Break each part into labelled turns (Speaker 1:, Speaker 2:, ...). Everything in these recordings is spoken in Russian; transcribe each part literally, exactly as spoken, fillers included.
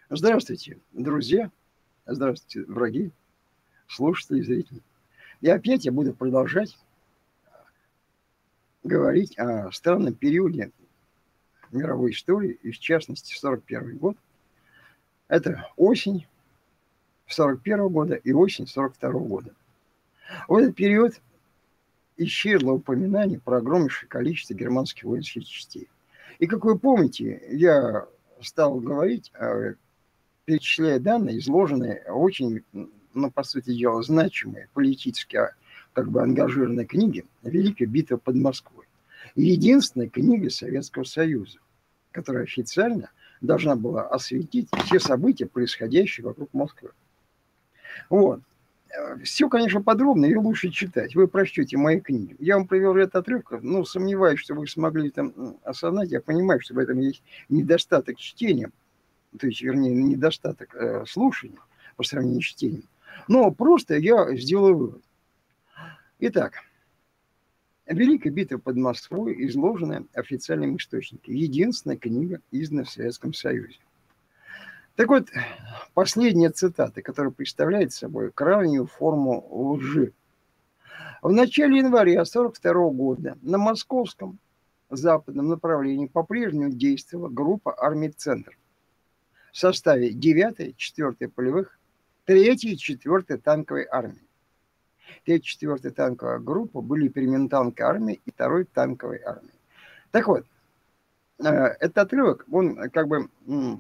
Speaker 1: Здравствуйте, друзья. Здравствуйте, враги, слушатели, зрители. И опять я буду продолжать говорить о странном периоде мировой истории, и в частности сорок первый год. Это осень сорок первого года и осень сорок второго года. В этот период исчезло упоминание про огромнейшее количество германских воинских частей. И, как вы помните, я стал говорить, перечисляя данные, изложенные очень, ну, по сути дела, значимые политически как бы ангажированные книги «Великая битва под Москвой». Единственная книга Советского Союза, которая официально должна была осветить все события, происходящие вокруг Москвы. Вот. Все, конечно, подробно и лучше читать. Вы прочтете мои книги. Я вам привел ряд отрывков, но сомневаюсь, что вы смогли там осознать. Я понимаю, что в этом есть недостаток чтения, то есть, вернее, недостаток э, слушания по сравнению с чтением. Но просто я сделаю вывод. Итак, Великая битва под Москвой изложена официальным источником. Единственная книга, изданная в Советском Союзе. Так вот, последняя цитата, которая представляет собой крайнюю форму лжи. В начале января сорок второго года на московском западном направлении по-прежнему действовала группа армий «Центр» в составе девятой, четвёртой полевых, третьей и четвёртой танковой армии. третья и четвёртая танковая группа были переименованы танковой армией и второй танковой армией. Так вот, этот отрывок, он как бы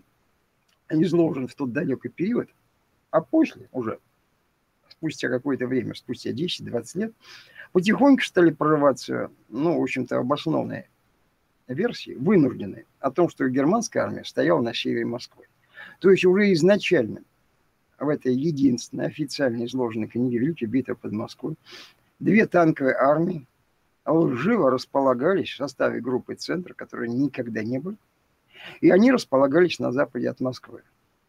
Speaker 1: изложен в тот далекий период, а после уже, спустя какое-то время, спустя десять-двадцать лет, потихоньку стали прорываться, ну, в общем-то, обоснованные версии, вынужденные, о том, что германская армия стояла на севере Москвы. То есть уже изначально в этой единственной официально изложенной книге «Великая битва под Москвой» две танковые армии лживо располагались в составе группы «Центр», которые никогда не были, и они располагались на западе от Москвы.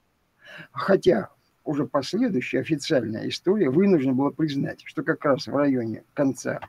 Speaker 1: Хотя уже последующая официальная история вынуждена была признать, что как раз в районе конца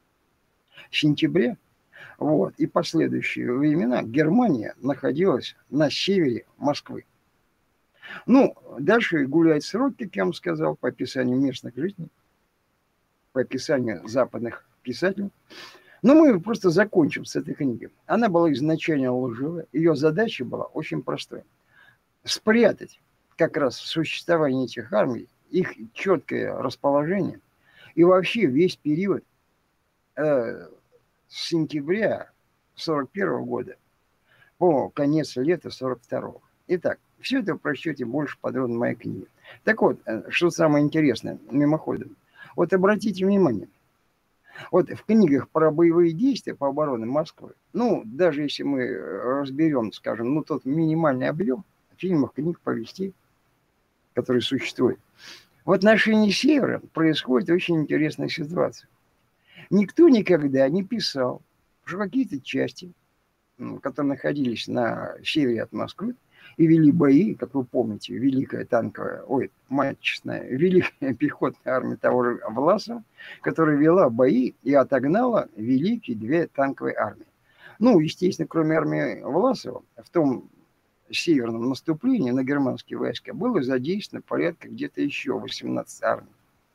Speaker 1: сентября вот, и последующие времена Германия находилась на севере Москвы. Ну, дальше гуляют сроки, как я вам сказал, по описанию местных жителей, по описанию западных писателей. Но мы просто закончим с этой книгой. Она была изначально лживая. Ее задача была очень простой. Спрятать как раз в существовании этих армий их четкое расположение. И вообще весь период э, с сентября сорок первого года по конец лета сорок второго. Итак, все это прочтете больше подробно в моей книге. Так вот, что самое интересное, мимоходом. Вот обратите внимание, вот в книгах про боевые действия по обороне Москвы, ну, даже если мы разберем, скажем, ну, тот минимальный объем фильмов, книг, повестей, которые существуют, в отношении Севера происходит очень интересная ситуация. Никто никогда не писал, что какие-то части, которые находились на севере от Москвы, и вели бои, как вы помните, великая танковая, ой, мать честная, великая пехотная армия того же Власова, которая вела бои и отогнала великие две танковые армии. Ну, естественно, кроме армии Власова, в том северном наступлении на германские войска было задействовано порядка где-то еще восемнадцать армий.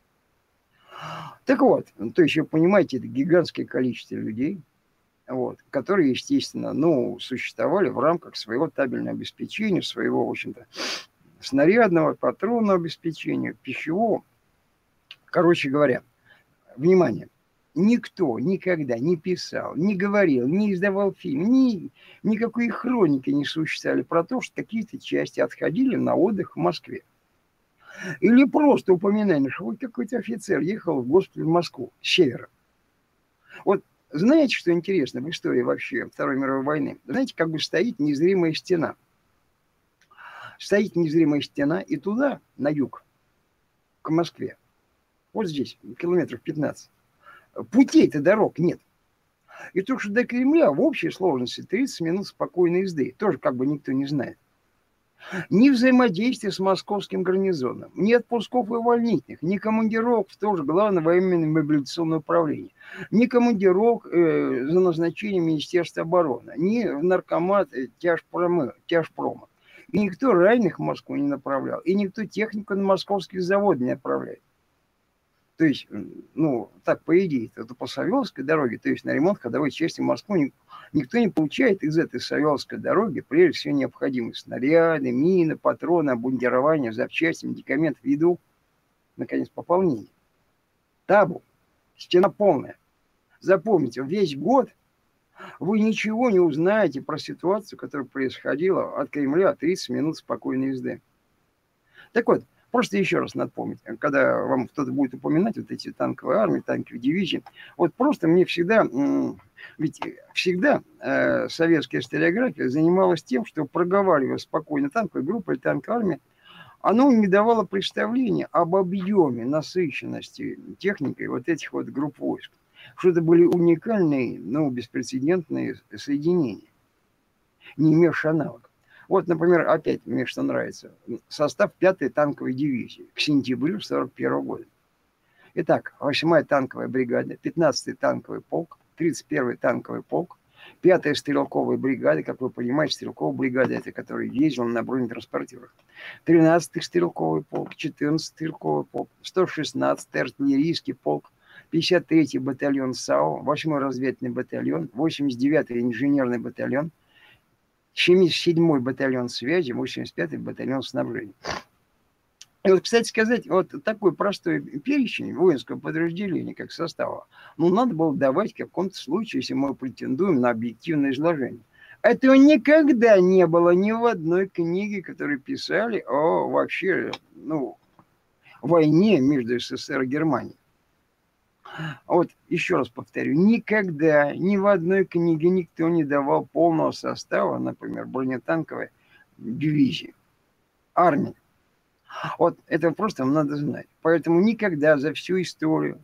Speaker 1: Так вот, то есть, вы понимаете, это гигантское количество людей, вот, которые, естественно, ну, существовали в рамках своего табельного обеспечения, своего, в общем-то, снарядного, патронного обеспечения, пищевого. Короче говоря, внимание, никто никогда не писал, не говорил, не издавал фильм, ни, никакой хроники не существовали про то, что какие-то части отходили на отдых в Москве. Или просто упоминание, что вот какой-то офицер ехал в госпиталь в Москву с севера. Вот знаете, что интересно в истории вообще Второй мировой войны? Знаете, как бы стоит незримая стена. Стоит незримая стена, и туда, на юг, к Москве, вот здесь, километров пятнадцать, путей-то дорог нет. И только что до Кремля в общей сложности тридцать минут спокойной езды. Тоже как бы никто не знает. Ни взаимодействия с московским гарнизоном, ни отпусков и увольнительных, ни командировок в то же главное военное мобилизационное управление, ни командировок э, за назначением Министерства обороны, ни в наркомат э, тяжпрома, тяжпрома. И никто раненых в Москву не направлял. И никто технику на московский завод не отправляет. То есть, ну, так, по идее, это по Савеловской дороге, то есть на ремонт ходовой части в Москву никто не получает из этой Савеловской дороги, прежде всего, необходимые снаряды, мины, патроны, обмундирование, запчасти, медикаменты, еду, наконец, пополнение. Табу. Стена полная. Запомните, весь год вы ничего не узнаете про ситуацию, которая происходила от Кремля тридцать минут спокойной езды. Так вот, просто еще раз напомнить, когда вам кто-то будет упоминать вот эти танковые армии, танковые дивизии, вот просто мне всегда, ведь всегда э, советская историография занималась тем, что проговаривая спокойно танковая группа или танковая армия, оно не давало представления об объеме насыщенности техникой вот этих вот групп войск. Что это были уникальные, ну, беспрецедентные соединения, не имевшие аналогов. Вот, например, опять мне что нравится, состав пятой танковой дивизии к сентябрю сорок первого года. Итак, восьмая танковая бригада, пятнадцатый танковый полк, тридцать первый танковый полк, пятая стрелковая бригада, как вы понимаете, стрелковая бригада, это которая ездила на бронетранспортерах, тринадцатый стрелковый полк, четырнадцатый стрелковый полк, сто шестнадцатый артиллерийский полк, пятьдесят третий батальон САУ, восьмой разведывательный батальон, восемьдесят девятый инженерный батальон, семьдесят седьмой батальон связи, восемьдесят пятый батальон снабжения. И вот, кстати сказать, вот такой простой перечень воинского подразделения, как состава, ну, надо было давать в каком-то случае, если мы претендуем на объективное изложение. Этого никогда не было ни в одной книге, которую писали о вообще, ну, войне между СССР и Германией. Вот еще раз повторю, никогда ни в одной книге никто не давал полного состава, например, бронетанковой дивизии, армии. Вот это просто надо знать. Поэтому никогда за всю историю,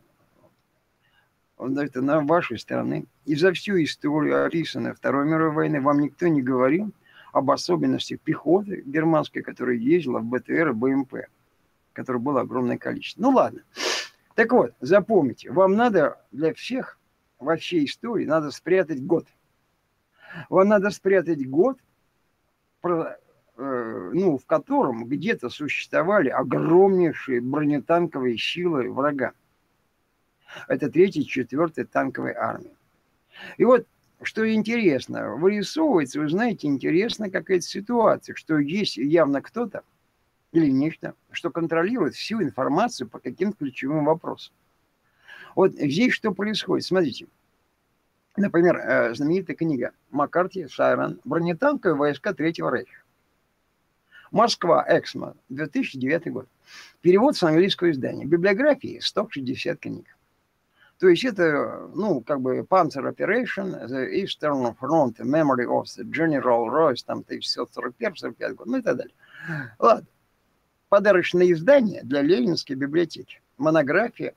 Speaker 1: вот это на вашей стороне, и за всю историю, описанную Второй мировой войны, вам никто не говорил об особенностях пехоты германской, которая ездила в БТР и БМП, которое было огромное количество. Ну ладно. Так вот, запомните, вам надо для всех во всей истории надо спрятать год. Вам надо спрятать год, про, э, ну, в котором где-то существовали огромнейшие бронетанковые силы врага. Это третья, четвертая танковая армия. И вот, что интересно, вырисовывается, вы знаете, интересно какая-то ситуация, что есть явно кто-то, или нечто, что контролирует всю информацию по каким-то ключевым вопросам. Вот здесь что происходит? Смотрите. Например, знаменитая книга Маккарти, Сайрон, «Бронетанковые войска Третьего Рейха». Москва, Эксмо, две тысячи девятый год. Перевод с английского издания. Библиографии сто шестьдесят книг. То есть это, ну, как бы Panzer Operation, The Eastern Front, Memory of the General Royce, там тысяча девятьсот сорок первый сорок пятый год, ну и так далее. Ладно. Подарочное издание для Ленинской библиотеки. Монография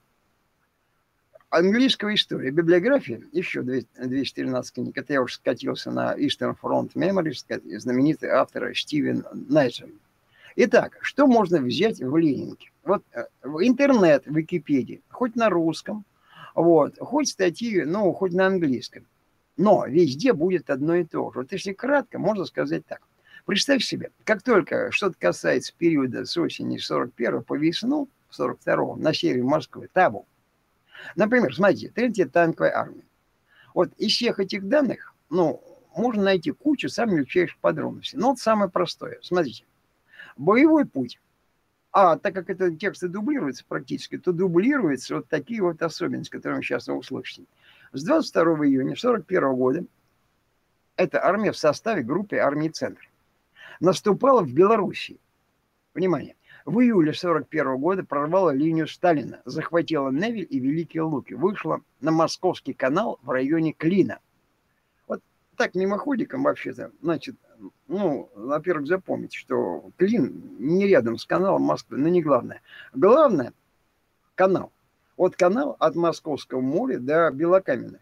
Speaker 1: английского истории. Библиография, еще двести тринадцать книг. Это я уже скатился на Eastern Front Memories, знаменитый автор Стивен Найтшелл. Итак, что можно взять в Ленинке? Вот интернет, Википедия, хоть на русском, вот, хоть статьи, ну, хоть на английском. Но везде будет одно и то же. Вот если кратко, можно сказать так. Представь себе, как только что-то касается периода с осени сорок первого по весну сорок второго на севере Москвы, табу. Например, смотрите, третья танковая армия. Вот из всех этих данных, ну, можно найти кучу самых мельчайших подробностей. Но вот самое простое. Смотрите. Боевой путь. А так как это тексты дублируются практически, то дублируются вот такие вот особенности, которые вы сейчас услышите. С двадцать второго июня сорок первого года эта армия в составе группы армии «Центр» наступала в Белоруссии. Внимание. В июле сорок первого года прорвала линию Сталина, захватила Невель и Великие Луки, вышла на Московский канал в районе Клина. Вот так мимоходиком вообще-то, значит, ну, во-первых, запомните, что Клин не рядом с каналом Москвы, но не главное. Главное – канал. Вот канал от Московского моря до Белокаменной.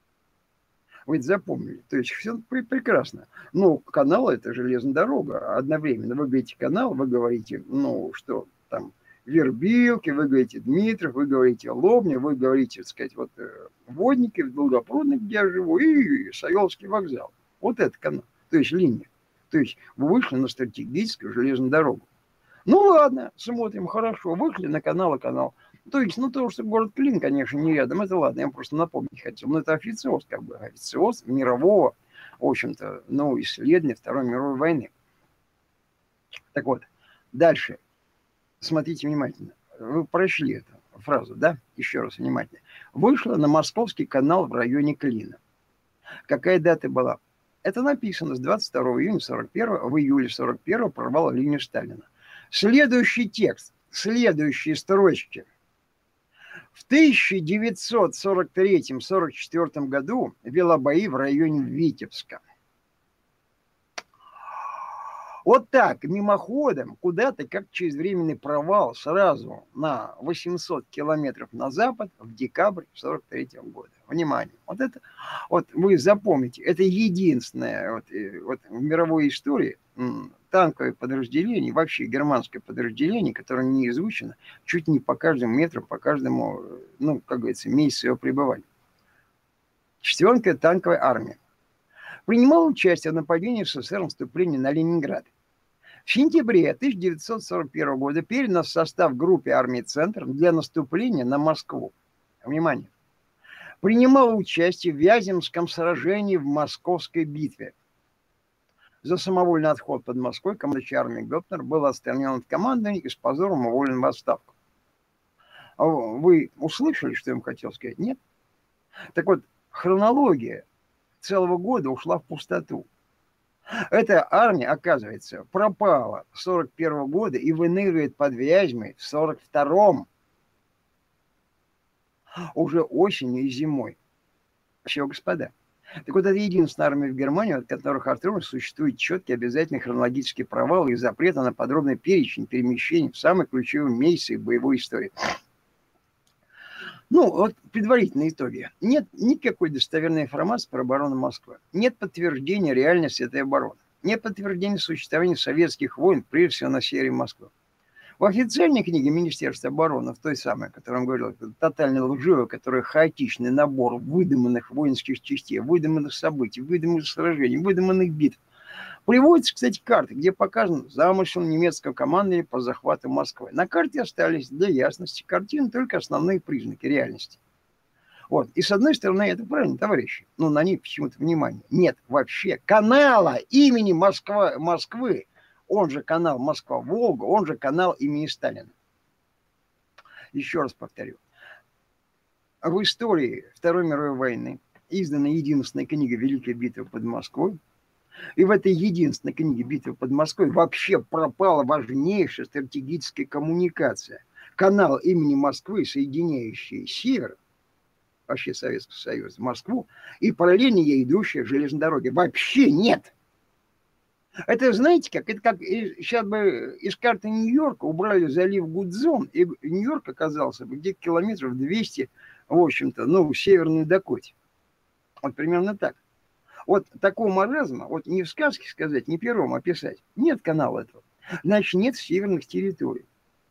Speaker 1: Вы это запомнили. То есть все прекрасно. Но канал – это железная дорога. Одновременно вы говорите канал, вы говорите, ну, что там, Вербилки, вы говорите Дмитров, вы говорите Лобня, вы говорите, так сказать, вот Водники, Долгопрудный, где я живу, и Савеловский вокзал. Вот это канал. То есть линия. То есть вы вышли на стратегическую железную дорогу. Ну ладно, смотрим, хорошо, вышли на канал и канал. То есть, ну то, что город Клин, конечно, не рядом, это ладно, я просто напомнить хотел. Но это официоз, как бы, официоз мирового, в общем-то, ну, исследования Второй мировой войны. Так вот, дальше, смотрите внимательно. Вы прочли эту фразу, да? Еще раз внимательно. Вышла на Московский канал в районе Клина. Какая дата была? Это написано с двадцать второго июня сорок первого, в июле сорок первого прорвала линию Сталина. Следующий текст, следующие строчки. В тысяча девятьсот сорок третьем — сорок четвёртом году вела бои в районе Витебска. Вот так, мимоходом, куда-то, как через временный провал, сразу на восемьсот километров на запад в декабрь сорок третьего года. Внимание. Вот это, вот вы запомните, это единственное вот, вот в мировой истории танковое подразделение, вообще германское подразделение, которое не изучено чуть не по каждому метру, по каждому, ну, как говорится, месяцу его пребывания. Четвертая танковая армия принимала участие в нападении СССР наступления на Ленинград. В сентябре тысяча девятьсот сорок первого года передан в состав группы армии «Центр» для наступления на Москву. Внимание! Принимала участие в Вяземском сражении в Московской битве. За самовольный отход под Москвой командующий армией Гёпнер был отстранен от командования и с позором уволен в отставку. Вы услышали, что я вам хотел сказать? Нет? Так вот, хронология целого года ушла в пустоту. Эта армия, оказывается, пропала с сорок первого года и выныривает под Вязьмой в сорок втором. Уже осенью и зимой. Все, господа. Так вот, это единственная армия в Германии, от которых Артур существует четкий обязательный хронологический провал и запрета на подробный перечень перемещений в самые ключевые месяцы боевой истории. Ну, вот предварительные итоги. Нет никакой достоверной информации про оборону Москвы. Нет подтверждения реальности этой обороны. Нет подтверждения существования советских войн, прежде всего на севере Москвы. В официальной книге Министерства обороны, в той самой, о которой я говорил, тотально лживый, которая хаотичный набор выдуманных воинских частей, выдуманных событий, выдуманных сражений, выдуманных битв, приводится, кстати, карта, где показан замысел немецкого командования по захвату Москвы. На карте остались для ясности картины только основные признаки реальности. Вот. И с одной стороны, это правильно, товарищи, но на них почему-то внимание. Нет вообще канала имени Москва, Москвы, он же канал Москва-Волга, он же канал имени Сталина. Еще раз повторю. В истории Второй мировой войны издана единственная книга «Великая битва под Москвой». И в этой единственной книге «Битва под Москвой» вообще пропала важнейшая стратегическая коммуникация. Канал имени Москвы, соединяющий север, вообще Советский Союз, Москву, и параллельно ей идущая железная дорога. Вообще нет. Это, знаете как, это как сейчас бы из карты Нью-Йорка убрали залив Гудзон, и Нью-Йорк оказался бы где-то километров двести, в общем-то, ну, в Северной Дакоте. Вот примерно так. Вот такого маразма, вот не в сказке сказать, не пером описать. Нет канала этого. Значит, нет северных территорий.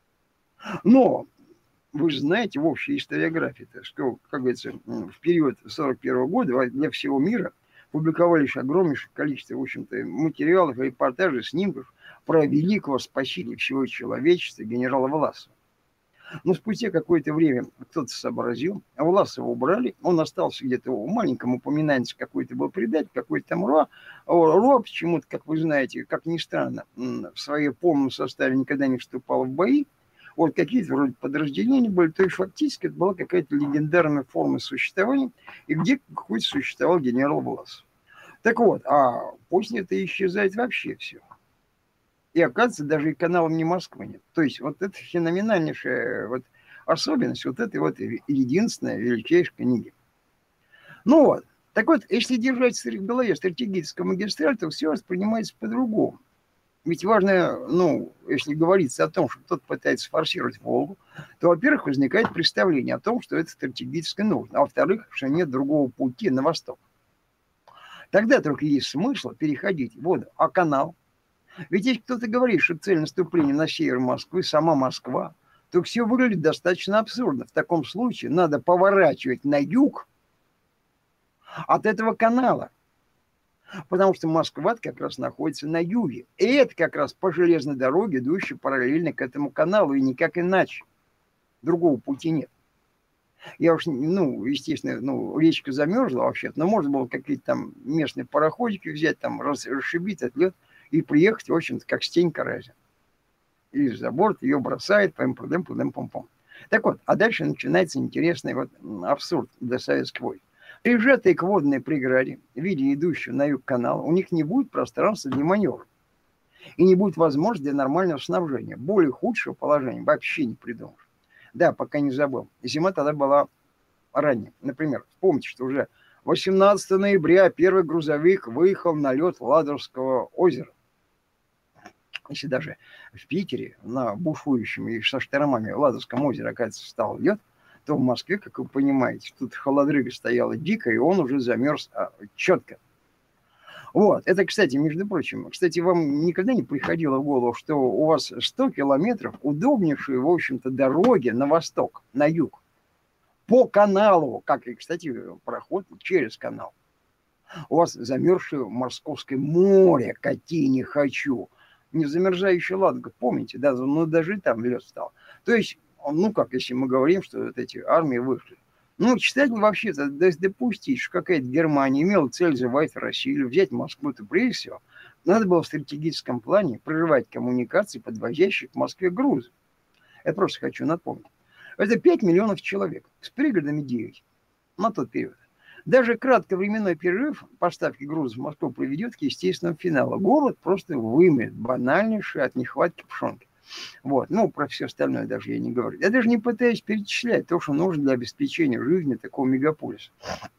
Speaker 1: Но вы же знаете в общей историографии, что, как говорится, в период сорок первого года для всего мира публиковались огромнейшее количество, в общем-то, материалов, репортажей, снимков про великого спасителя всего человечества генерала Власова. Но спустя какое-то время кто-то сообразил, а Власова убрали, он остался где-то в маленьком упоминании, какой-то был предатель, какой-то там Руа. Руа почему-то, как вы знаете, как ни странно, в своей полном составе никогда не вступал в бои. Вот какие-то вроде подразделения были, то есть фактически это была какая-то легендарная форма существования, и где какой-то существовал генерал Власов. Так вот, а после это исчезает вообще все. И оказывается, даже и каналом не Москвы нет. То есть вот это феноменальнейшая вот особенность вот этой вот единственной величайшей книги. Ну вот, так вот, если держать в голове стратегическую магистраль, то все воспринимается по-другому. Ведь важно, ну, если говорится о том, что кто-то пытается форсировать Волгу, то, во-первых, возникает представление о том, что это стратегически нужно, а во-вторых, что нет другого пути на восток. Тогда только есть смысл переходить в воду. А канал? Ведь если кто-то говорит, что цель наступления на север Москвы сама Москва, то все выглядит достаточно абсурдно. В таком случае надо поворачивать на юг от этого канала. Потому что Москва как раз находится на юге. И это как раз по железной дороге, идущей параллельно к этому каналу, и никак иначе. Другого пути нет. Я уж, ну, естественно, ну, речка замерзла вообще-то, но можно было какие-то там местные пароходики взять, там, расшибить этот лед и приехать, в общем-то, как стенька разя. И за борт ее бросает, пэм пэм пэм пэм пэм. Так вот, а дальше начинается интересный вот абсурд для советских войск. Прижатые к водной преграде, в виде идущего на юг канала, у них не будет пространства для маневра. И не будет возможности для нормального снабжения. Более худшего положения вообще не придумаешь. Да, пока не забыл. Зима тогда была ранее. Например, вспомните, что уже восемнадцатого ноября первый грузовик выехал на лед Ладожского озера. Если даже в Питере на бушующем и со штормами Ладожском озере, оказывается, стал лед, то в Москве, как вы понимаете, тут холодрыга стояла дико, и он уже замерз а, четко. Вот, это, кстати, между прочим, кстати, вам никогда не приходило в голову, что у вас сто километров удобнейшие, в общем-то, дороги на восток, на юг, по каналу, как и, кстати, проход через канал. У вас замерзшее Московское море, кати не хочу. Не замерзающая Ладога, помните, да, ну даже там лед стал. То есть, ну как, если мы говорим, что вот эти армии вышли. Ну, читатель вообще-то допустить, что какая-то Германия имела цель завоевать Россию или взять Москву-то прежде всего, надо было в стратегическом плане прорывать коммуникации, подвозящие к Москве грузы. Я просто хочу напомнить. Это пять миллионов человек, с пригородами девять на тот период. Даже кратковременной перерыв поставки грузов в Москву приведет к естественному финалу. Голод просто вымрет, банальнейший от нехватки пшенки. Вот. Ну, про все остальное даже я не говорю. Я даже не пытаюсь перечислять то, что нужно для обеспечения жизни такого мегаполиса.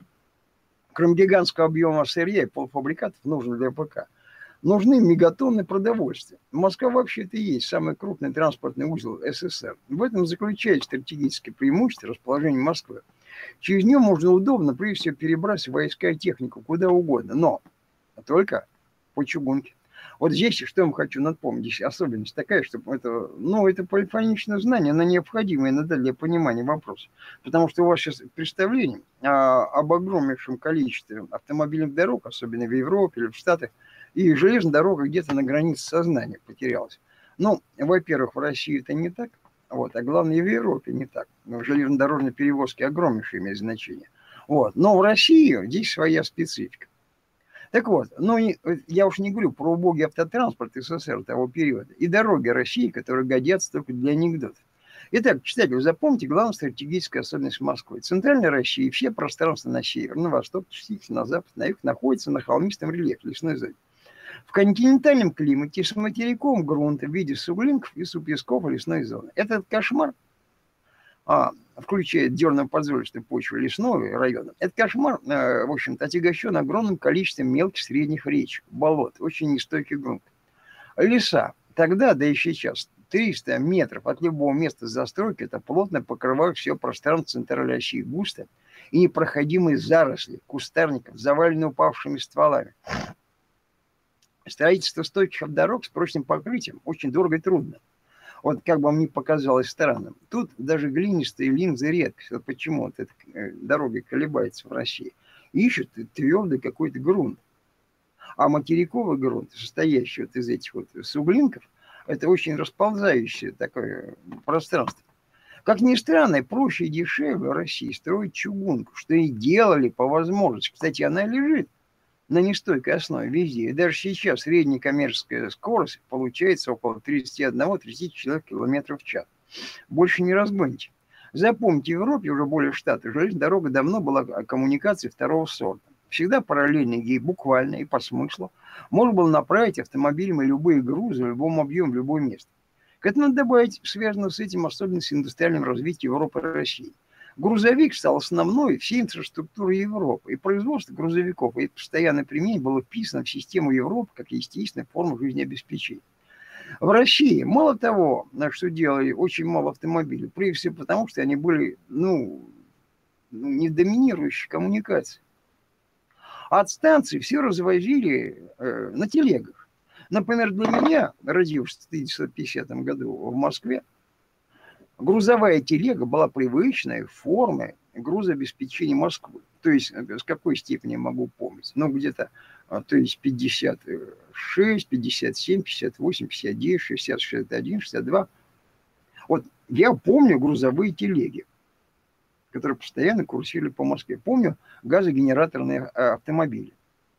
Speaker 1: Кроме гигантского объема сырья и полуфабрикатов, нужно для ПК, нужны мегатонны продовольствия. Москва вообще-то и есть самый крупный транспортный узел СССР. В этом заключается стратегическое преимущество расположения Москвы. Через нее можно удобно, прежде всего, перебрасывать войска и технику куда угодно, но только по чугунке. Вот здесь, что я вам хочу напомнить, здесь особенность такая, что это, ну, это полифоничное знание, оно необходимо иногда для понимания вопроса. Потому что у вас сейчас представление а, об огромнейшем количестве автомобильных дорог, особенно в Европе или в Штатах, и железная дорога где-то на границе сознания потерялась. Ну, во-первых, в России это не так. Вот, а главное, и в Европе не так. Но железнодорожные перевозки огромнейшие имеют значение. Вот. Но в России здесь своя специфика. Так вот, ну, я уж не говорю про убогий автотранспорт СССР того периода и дороги России, которые годятся только для анекдотов. Итак, читатель, запомните главную стратегическую особенность Москвы. Центральная Россия и все пространства на север, на восток, частично на запад, на юг находятся на холмистом рельефе лесной зоне. В континентальном климате с материковым грунтом в виде суглинков и супесков и лесной зоны. Этот кошмар, а, включая дерно-подзолистую почву лесного района, этот кошмар, а, в общем-то, отягощен огромным количеством мелких средних речек, болот, очень нестойкий грунт. Леса тогда, да и сейчас, триста метров от любого места застройки, это плотно покрывают все пространство центральной России, густо и непроходимые заросли кустарников, заваленные упавшими стволами. Строительство стойких дорог с прочным покрытием очень дорого и трудно. Вот как бы вам ни показалось странным. Тут даже глинистые линзы редкость. Вот почему вот эта дорога колебается в России. Ищут твердый какой-то грунт. А материковый грунт, состоящий вот из этих вот суглинков, это очень расползающее такое пространство. Как ни странно, проще и дешевле в России строить чугунку, что и делали по возможности. Кстати, она лежит на нестойкой основе везде. И даже сейчас средняя коммерческая скорость получается около тридцать один - тридцать четыре километра в час. Больше не разгоните. Запомните, в Европе уже более штатов железная дорога давно была коммуникацией второго сорта. Всегда параллельно ей буквально и по смыслу можно было направить автомобилем и любые грузы в любом объеме, в любое место. К этому надо добавить связанную с этим особенность индустриального развития Европы и России. Грузовик стал основной всей инфраструктуры Европы. И производство грузовиков и постоянное применение было вписано в систему Европы как естественная форма жизнеобеспечения. В России мало того, что делали очень мало автомобилей, прежде всего потому, что они были, ну, не доминирующие коммуникации. От станции все развозили э, на телегах. Например, для меня, родившись в тысяча девятьсот пятидесятом году в Москве, грузовая телега была привычной формой грузообеспечения Москвы. То есть, с какой степени я могу помнить? Ну, где-то а, то есть пятьдесят шесть, пятьдесят семь, пятьдесят восемь, пятьдесят девять, шестьдесят, шестьдесят один, шестьдесят два. Вот я помню грузовые телеги, которые постоянно курсировали по Москве. Помню газогенераторные автомобили.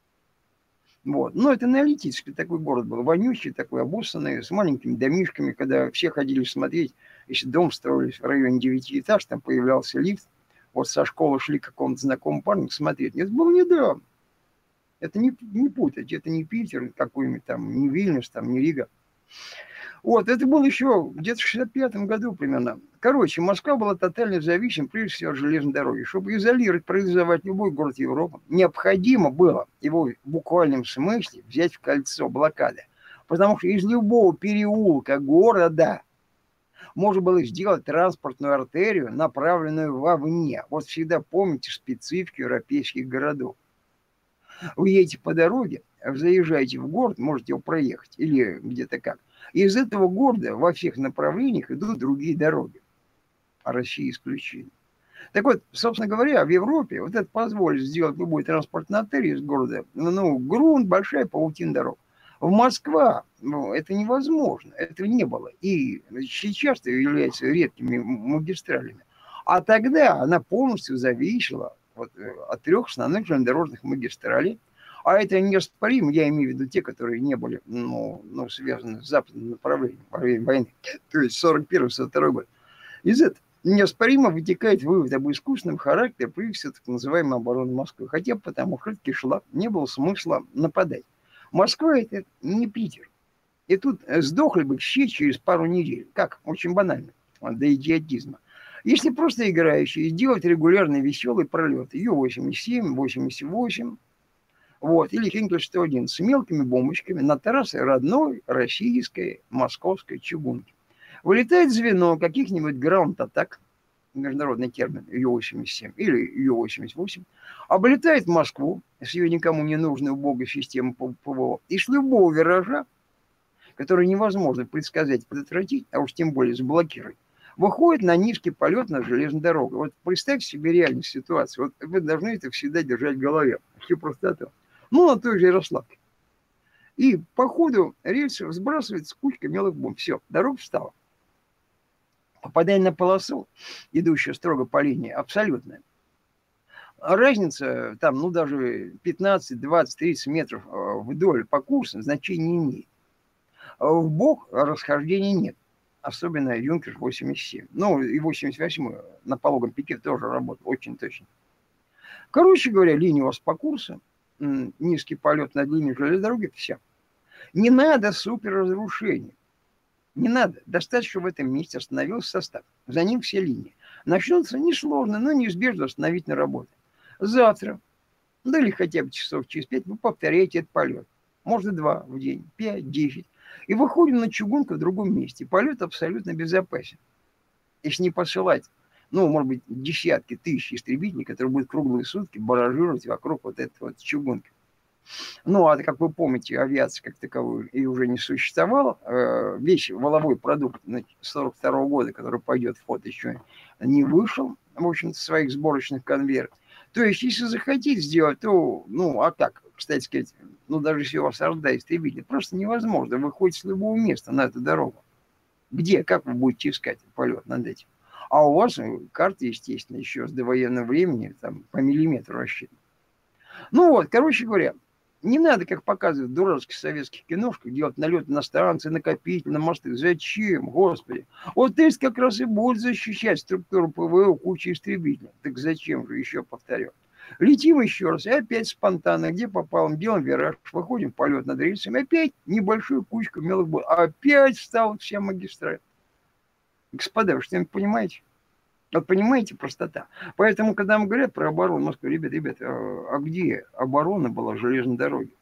Speaker 1: Вот. Но это аналитический такой город был, вонючий, такой обоссанный, с маленькими домишками, когда все ходили смотреть, если дом строили в районе девяти этаж, там появлялся лифт, вот со школы шли к какому-то знакомому парню смотреть. Это было недавно. Это не, не путать, это не Питер какой-нибудь там, не Вильнюс, там, не Рига. Вот, это было еще где-то в шестьдесят пятом году примерно. Короче, Москва была тотально зависима, прежде всего, от железной дороги. Чтобы изолировать, парализовать любой город Европы, необходимо было его в буквальном смысле взять в кольцо блокады. Потому что из любого переулка города можно было сделать транспортную артерию, направленную вовне. Вот всегда помните специфику европейских городов. Вы едете по дороге, заезжаете в город, можете его проехать, или где-то как. И из этого города во всех направлениях идут другие дороги, а Россия исключение. Так вот, собственно говоря, в Европе вот это позволит сделать любой транспортный артерий из города, ну, грунт, большая паутина дорог. В Москва, ну, это невозможно, этого не было. И сейчас это является редкими магистралями. А тогда она полностью зависела вот, от трех основных железнодорожных магистралей. А это неоспоримо, я имею в виду те, которые не были ну, ну, связаны с западным направлением во время войны, то есть сорок первый сорок второй год. Из этого неоспоримо вытекает вывод об искусственном характере, прежде всего, так называемой обороны Москвы. Хотя потому что это кишла, не было смысла нападать. Москва – это не Питер. И тут сдохли бы все через пару недель. Как? Очень банально. До идиотизма. Если просто играющие сделать регулярный веселый пролет Ю восемьдесят семь, восемьдесят восемь, вот, или Хинкель сто один с мелкими бомбочками на трассе родной российской московской чугунки. Вылетает звено каких-нибудь граунд-атак, международный термин Ю восемьдесят семь или Ю восемьдесят восемь, облетает Москву с ее никому не нужной убогой системой ПВО, и с любого виража, который невозможно предсказать, предотвратить, а уж тем более заблокировать, выходит на низкий полет на железную дорогу. Вот представьте себе реальную ситуацию. Вот вы должны это всегда держать в голове. Всю простоту. Ну, на той же Ярославке. И по ходу рельсы сбрасывается кучка мелких бомб. Все, дорога встала. Попадая на полосу, идущую строго по линии, абсолютная. Разница там, ну, даже пятнадцать, двадцать, тридцать метров вдоль по курсу значения не имеет. В бок расхождения нет. Особенно Юнкер восемьдесят семь. Ну, и восемьдесят восемь на пологом пике тоже работал, очень точно. Короче говоря, линия у вас по курсу, низкий полет над линией железной дороги, все. Не надо суперразрушений. Не надо. Достаточно, чтобы в этом месте остановился состав. За ним все линии. Начнется несложно, но неизбежно остановительная работа. Завтра, да или хотя бы часов через пять, вы повторяете этот полет. Может, два в день, пять, десять. И выходим на чугунку в другом месте. Полет абсолютно безопасен. Если не посылать, ну, может быть, десятки тысяч истребителей, которые будут круглые сутки баражировать вокруг вот этой вот чугунки. Ну, а как вы помните, авиация как таковой и уже не существовала. Весь воловой продукт сорок второго года, который пойдет в ход, еще не вышел, в общем-то, своих сборочных конвейеров. То есть, если захотите сделать, то, ну, а как, кстати сказать, ну, даже если у вас орда истребителей, просто невозможно. Вы ходите с любого места на эту дорогу. Где, как вы будете искать полет над этим? А у вас карты, естественно, еще с довоенного времени, там, по миллиметру рассчитаны. Ну вот, короче говоря, не надо, как показывают в дурацких советских киношках, делать налеты на станции, накопители, на мосты. Зачем, господи? Вот это как раз и будет защищать структуру ПВО кучи истребителей. Так зачем же, еще повторю. Летим еще раз, и опять спонтанно, где попал, делаем вираж, выходим в полет над рельсами, опять небольшую кучку мелких бомб. Опять встала вся магистраль. Господа, вы что-нибудь понимаете? Вот понимаете, простота. Поэтому, когда нам говорят про оборону Москвы, ребят, ребят, а где оборона была железной дороги?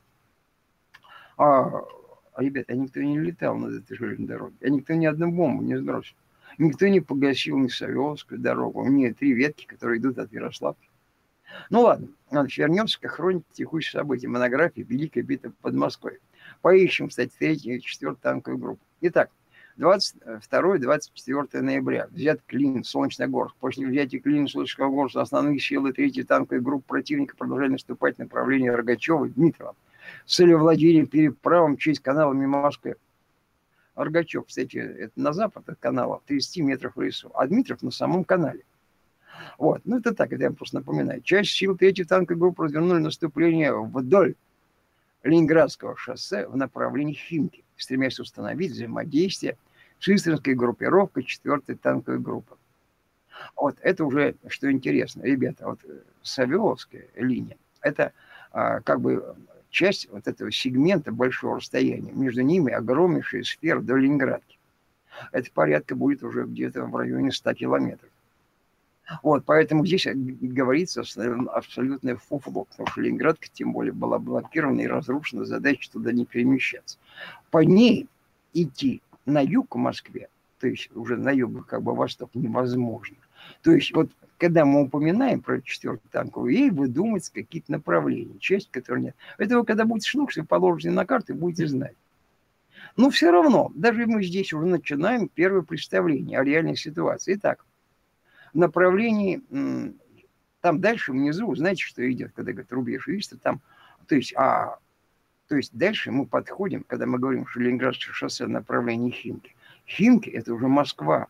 Speaker 1: А, ребят, а никто не летал над этой железной дорогой. А никто ни одну бомбу не сбросил. Никто не погасил ни Савеловскую дорогу, ни три ветки, которые идут от Ярославки. Ну ладно, вернемся к хронике текущих событий. Монографии «Великая битва под Москвой». Поищем, кстати, третью и четвёртую танковую группу. Итак, двадцать второе — двадцать четвёртое ноября. Взят Клин, Солнечногорск. После взятия Клина, Солнечногорска, основные силы третьей танковой группы противника продолжали наступать в направлении Рогачева и Дмитрова. с целью владения переправом через канал мимо Москвы. Аргачев, кстати, это на запад от канала, тридцать метров в лесу, а Дмитров на самом канале. Вот, ну это так, это я просто напоминаю. Часть сил третьей танковой группы развернули наступление вдоль Ленинградского шоссе в направлении Химки, стремясь установить взаимодействие с истринской группировкой четвертой танковой группы. Вот это уже, что интересно, ребята, вот Савеловская линия, это а, как бы часть вот этого сегмента большого расстояния. Между ними огромнейшая сфера до Ленинградки. Это порядка будет уже где-то в районе ста километров. Вот, поэтому здесь говорится абсолютное фуфло, потому что Ленинградка, тем более, была блокирована и разрушена, задача туда не перемещаться. По ней идти на юг к Москве, то есть уже на юг, как бы восток, невозможно. То есть вот когда мы упоминаем про четвертую танковую, ей выдумываются какие-то направления, часть, которой нет. Это вы когда будете слушать, вы положите на карту и будете знать. Но все равно, даже мы здесь уже начинаем первое представление о реальной ситуации. Итак, в направлении, там дальше внизу, знаете, что идет, когда говорят рубеж, видите, там, то есть, а, то есть дальше мы подходим, когда мы говорим, что Ленинградское шоссе в направлении Химки. Химки – это уже Москва.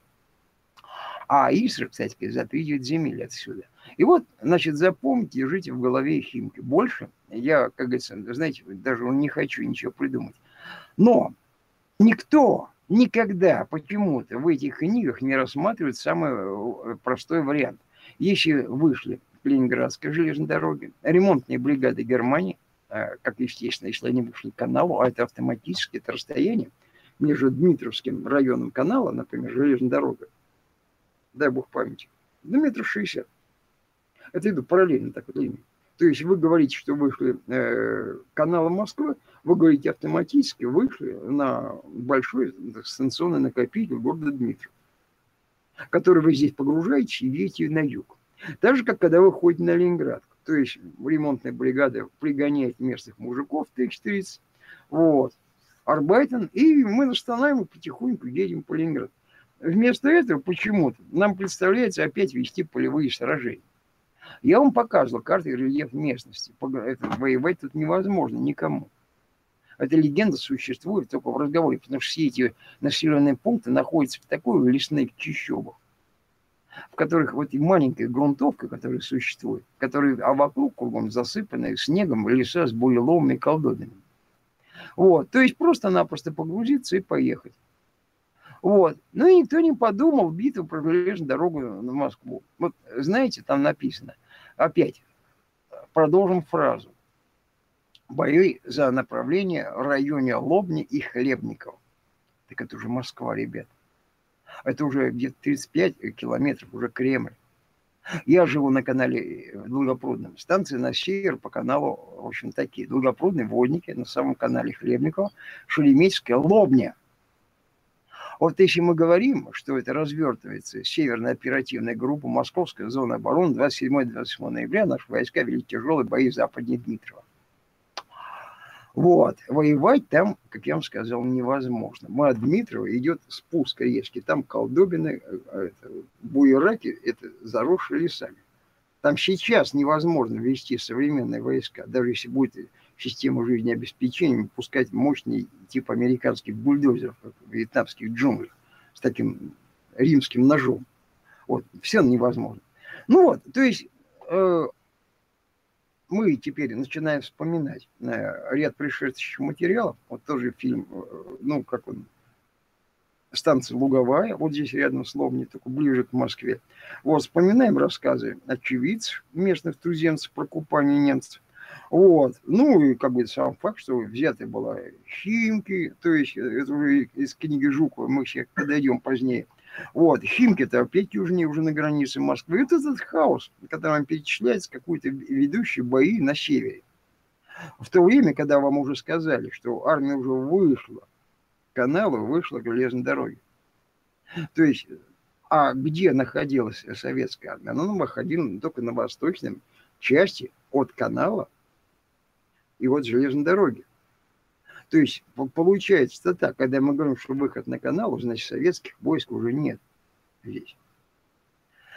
Speaker 1: А Истра, кстати, за тридцать земель отсюда. И вот, значит, запомните, держите в голове Химки. Больше я, как говорится, знаете, даже не хочу ничего придумать. Но никто никогда почему-то в этих книгах не рассматривает самый простой вариант. Если вышли к Ленинградской железной дороге ремонтные бригады Германии, как естественно, если они вышли к каналу, а это автоматически, это расстояние между Дмитровским районом канала, например, железной дорогой, дай бог памяти, ну, метров шестьдесят. Это идут параллельно так вот линии. То есть вы говорите, что вышли э, канала Москвы, вы говорите автоматически вышли на большой станционный накопитель города Дмитров, который вы здесь погружаете и едете на юг. Так же, как когда вы ходите на Ленинград. То есть ремонтная бригада пригоняет местных мужиков Т четырнадцать, вот, Арбайтен, и мы останавливаем и потихоньку едем по Ленинграду. Вместо этого почему-то нам представляется опять вести полевые сражения. Я вам показывал карты и рельеф местности. Это, воевать тут невозможно никому. Эта легенда существует только в разговоре, потому что все эти населенные пункты находятся в такой лесных чащобах, в которых вот и маленькая грунтовка, которая существует, которые, а вокруг кругом засыпаны снегом леса с буреломами и колдобинами. Вот, то есть просто-напросто погрузиться и поехать. Вот. Ну и никто не подумал битву про железную дорогу на Москву. Вот знаете, там написано, опять продолжим фразу. Бои за направление в районе Лобни и Хлебников. Так это уже Москва, ребят. Это уже где-то тридцать пять километров, уже Кремль. Я живу на канале Долгопрудном. Станции на север по каналу, в общем, такие. Долгопрудные, Водники, на самом канале Хлебникова, Шереметьевская, Лобня. Вот если мы говорим, что это развертывается северная оперативная группа, Московская зона обороны, двадцать седьмое — двадцать восьмое ноября наши войска вели тяжелые бои западнее Дмитрова. Вот. Воевать там, как я вам сказал, невозможно. Мы от Дмитрова идет спуск резкий. Там колдобины, это, буераки, это заросшие лесами. Там сейчас невозможно вести современные войска. Даже если будет система жизнеобеспечения, пускать мощный тип американских бульдозеров, как в вьетнамских джунглях, с таким римским ножом. Вот. Все невозможно. Ну вот, то есть... Э, мы теперь начинаем вспоминать э, ряд предшествующих материалов. Вот тоже фильм, э, ну, как он, станция Луговая, вот здесь рядом с Лобней, только ближе к Москве. Вот, вспоминаем рассказы очевидцев, местных туземцев про купание немцев. Вот, ну, и как бы сам факт, что взята была Химки, то есть это уже из книги Жукова, мы сейчас подойдем позднее. Вот, Химки-то опять южнее, уже на границе Москвы. И вот этот хаос, когда вам перечисляется какой-то ведущий бои на севере. В то время, когда вам уже сказали, что армия уже вышла к каналу, вышла к железной дороге. То есть, а где находилась советская армия? Она находилась только на восточной части от канала и от железной дороги. То есть получается так, когда мы говорим, что выход на канал, значит, советских войск уже нет здесь.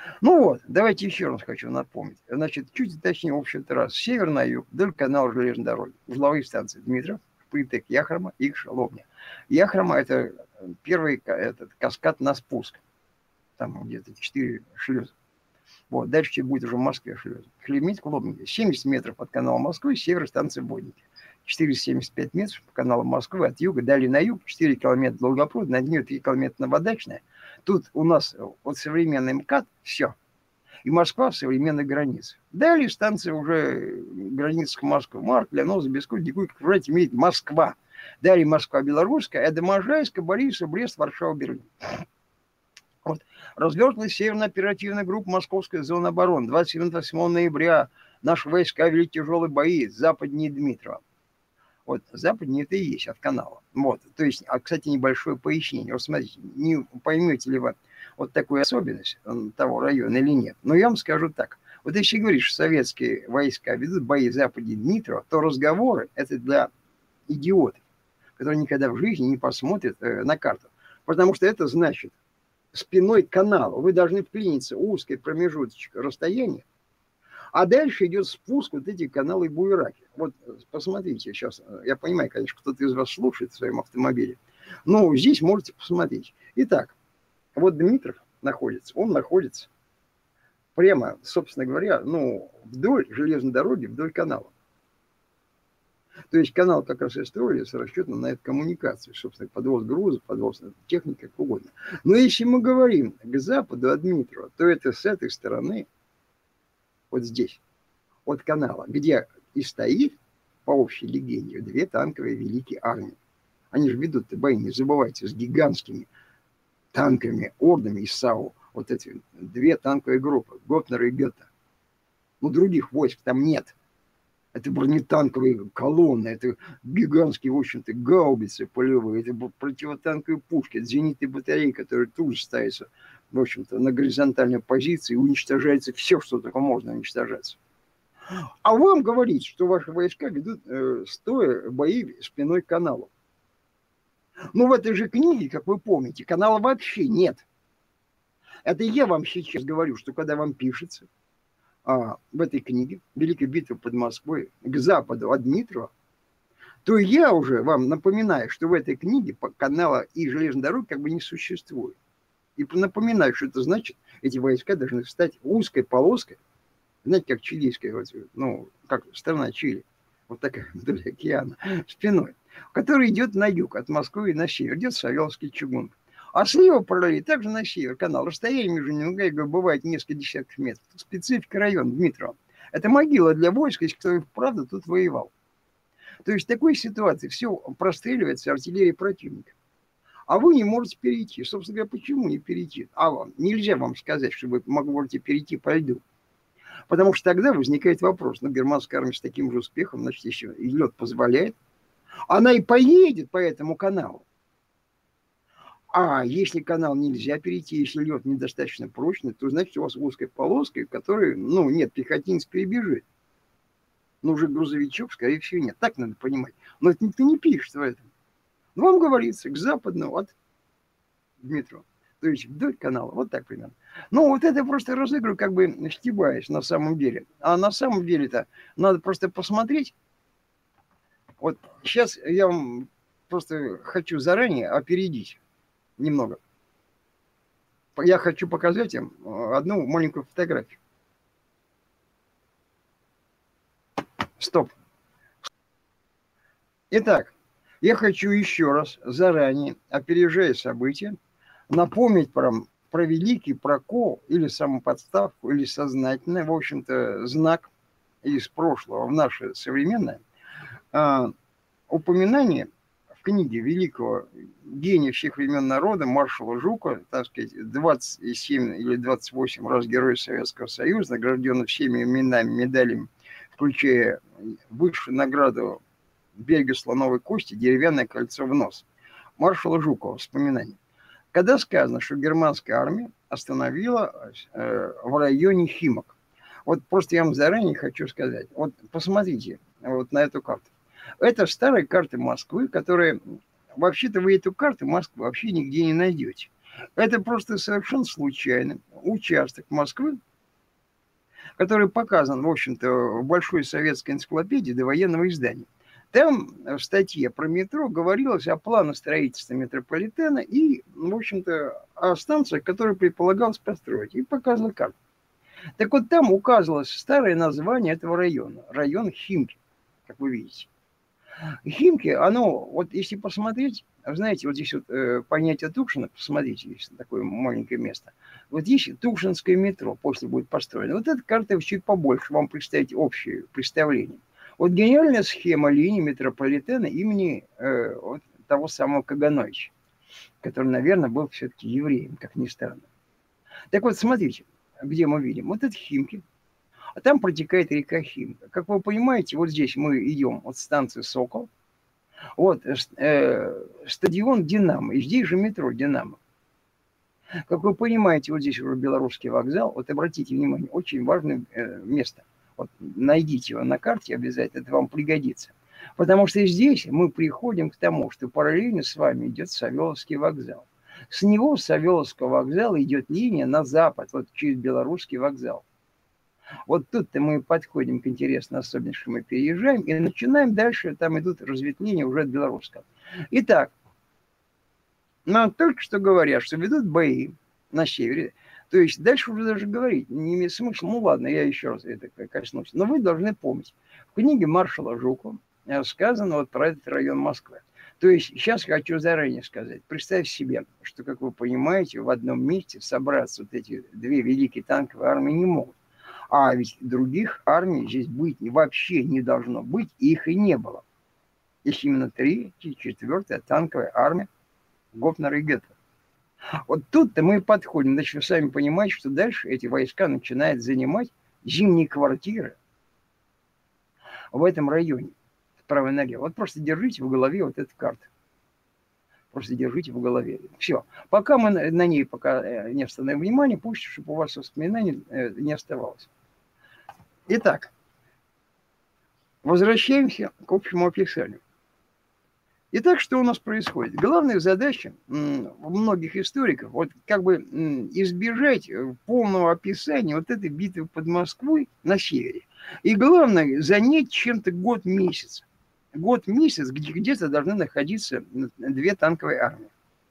Speaker 1: Ну вот, давайте еще раз хочу напомнить. Значит, чуть точнее, в общем-то, раз. Север на юг, вдоль канала железной дороги. Узловые станции Дмитров, Притык, Яхрома и Шалобня. Яхрома – это первый этот, каскад на спуск. Там где-то четыре шлюза. Вот, дальше будет уже в Москве шлюз. Хлебник, Лобники. семьдесят метров от канала Москвы, север станции Бодники. четыреста семьдесят пять метров по каналу Москвы от юга, далее на юг, четыре километра Долгопруд, на дне три километра Новодачная. Тут у нас вот современный МКАД, все. И Москва в современной границе. Далее станция уже граница Москвы. Марк, Леоноза, Бескуль, Дикуйка, Фрать имеет Москва. Далее Москва Белорусская, это Можайска, Борисов, Брест, Варшава, Берлин. Вот. Развертывалась северно-оперативная группа Московская зона обороны. двадцать восьмого ноября наши войска вели тяжелые бои западнее Дмитрова. Вот, западнее это и есть от канала. Вот, то есть, а, кстати, небольшое пояснение. Вот смотрите, не поймете ли вы вот такую особенность того района или нет. Но я вам скажу так. Вот если говоришь, что советские войска ведут бои западнее Дмитрова, то разговоры это для идиотов, которые никогда в жизни не посмотрят э, на карту. Потому что это значит спиной к каналу. Вы должны вклиниться в узкий промежуточек расстояния, а дальше идет спуск вот эти каналы буераки. Вот посмотрите сейчас. Я понимаю, конечно, кто-то из вас слушает в своем автомобиле. Но здесь можете посмотреть. Итак, вот Дмитров находится. Он находится прямо, собственно говоря, ну, вдоль железной дороги, вдоль канала. То есть канал как раз и строили с расчетом на эту коммуникацию. Собственно, подвоз грузов, подвоз техники, как угодно. Но если мы говорим к западу от Дмитрова, то это с этой стороны, вот здесь, от канала, где и стоит, по общей легенде, две танковые великие армии. Они же ведут бои, не забывайте, с гигантскими танками, ордами из САУ. Вот эти две танковые группы, Готнер и Гёте. Ну, других войск там нет. Это бронетанковые колонны, это гигантские, в общем-то, гаубицы полевые, это противотанковые пушки, это зенитные батареи, которые тут же ставятся, в общем-то, на горизонтальной позиции, и уничтожается все, что только можно уничтожаться. А вам говорить, что ваши войска ведут э, стоя бои спиной к каналу. Ну, в этой же книге, как вы помните, канала вообще нет. Это я вам сейчас говорю, что когда вам пишется, А, в этой книге «Великая битва под Москвой» к западу от Дмитрова, то я уже вам напоминаю, что в этой книге канала и железной дороги как бы не существует. И напоминаю, что это значит, эти войска должны встать узкой полоской, знаете, как чилийская, ну, как страна Чили, вот такая вдоль океана, спиной, которая идет на юг от Москвы и на север, идет Савеловский чугун. А слева параллельно также на север канал. Расстояние между ними, я говорю, бывает несколько десятков метров. Специфика района Дмитрова. Это могила для войск, если кто правда тут воевал. То есть в такой ситуации все простреливается артиллерией противника. А вы не можете перейти. Собственно говоря, почему не перейти? А вам нельзя вам сказать, что вы можете перейти по льду. Потому что тогда возникает вопрос. Ну, германская армия с таким же успехом, значит, еще и лед позволяет. Она и поедет по этому каналу. А если канал нельзя перейти, если лед недостаточно прочный, то значит у вас узкая полоска, в которой, ну, нет, пехотинец перебежит. Ну, уже грузовичок, скорее всего, нет. Так надо понимать. Но это никто не пишет в этом. Но вам говорится, к западному от Дмитрова. То есть вдоль канала. Вот так примерно. Ну, вот это просто разыгрываю, как бы стебаясь на самом деле. А на самом деле-то надо просто посмотреть. Вот сейчас я вам просто хочу заранее опередить немного. Я хочу показать им одну маленькую фотографию. Стоп. Итак, я хочу еще раз заранее, опережая события, напомнить про, про великий прокол или самоподставку, или сознательный, в общем-то, знак из прошлого в наше современное а, упоминание в книге великого гения всех времен народа маршала Жукова, так сказать, двадцать семь или двадцать восемь раз Герой Советского Союза, награжденный всеми именами, медалями, включая высшую награду берега слоновой кости, деревянное кольцо в нос. Маршала Жукова, вспоминание. Когда сказано, что германская армия остановила э, в районе Химок. Вот просто я вам заранее хочу сказать. Вот посмотрите вот на эту карту. Это старая карта Москвы, которая... Вообще-то вы эту карту Москвы вообще нигде не найдете. Это просто совершенно случайно участок Москвы, который показан, в общем-то, в большой советской энциклопедии довоенного издания. Там в статье про метро говорилось о плане строительства метрополитена и, в общем-то, о станциях, которые предполагалось построить. И показана карта. Так вот, там указывалось старое название этого района. Район Химки, как вы видите. Химки, оно, вот если посмотреть, знаете, вот здесь вот э, понятие Тукшина, посмотрите, есть такое маленькое место. Вот здесь Тукшинское метро после будет построено. Вот эта карта чуть побольше, вам представить общее представление. Вот гениальная схема линии метрополитена имени э, вот того самого Кагановича, который, наверное, был все-таки евреем, как ни странно. Так вот, смотрите, где мы видим. Вот это Химки, а там протекает река Химка. Как вы понимаете, вот здесь мы идем от станции Сокол, вот э, стадион Динамо, и здесь же метро Динамо. Как вы понимаете, вот здесь уже Белорусский вокзал. Вот обратите внимание, очень важное э, место. Вот найдите его на карте обязательно, это вам пригодится. Потому что здесь мы приходим к тому, что параллельно с вами идет Савеловский вокзал. С него, с Савеловского вокзала, идет линия на запад, вот через Белорусский вокзал. Вот тут-то мы подходим к интересной особенности, мы переезжаем и начинаем дальше, там идут разветвления уже от Белорусского. Итак, нам только что говорят, что ведут бои на севере. То есть дальше уже даже говорить не имеет смысла. Ну ладно, я еще раз это коснусь. Но вы должны помнить, в книге маршала Жукова сказано вот про этот район Москвы. То есть сейчас хочу заранее сказать. Представь себе, что, как вы понимаете, в одном месте собраться вот эти две великие танковые армии не могут. А ведь других армий здесь быть вообще не должно быть, их и не было. Есть именно третья, четвертая танковая армия Гофнера и Геттера. Вот тут-то мы подходим. Значит, вы сами понимаете, что дальше эти войска начинают занимать зимние квартиры в этом районе, в правой ноге. Вот просто держите в голове вот эту карту. Просто держите в голове. Все. Пока мы на ней пока не остановим внимание, пусть, чтобы у вас воспоминаний не оставалось. Итак, возвращаемся к общему описанию. Итак, что у нас происходит? Главная задача у многих историков вот как бы избежать полного описания вот этой битвы под Москвой на севере. И главное, занять чем-то год-месяц. Год-месяц, где где-то должны находиться две танковые армии.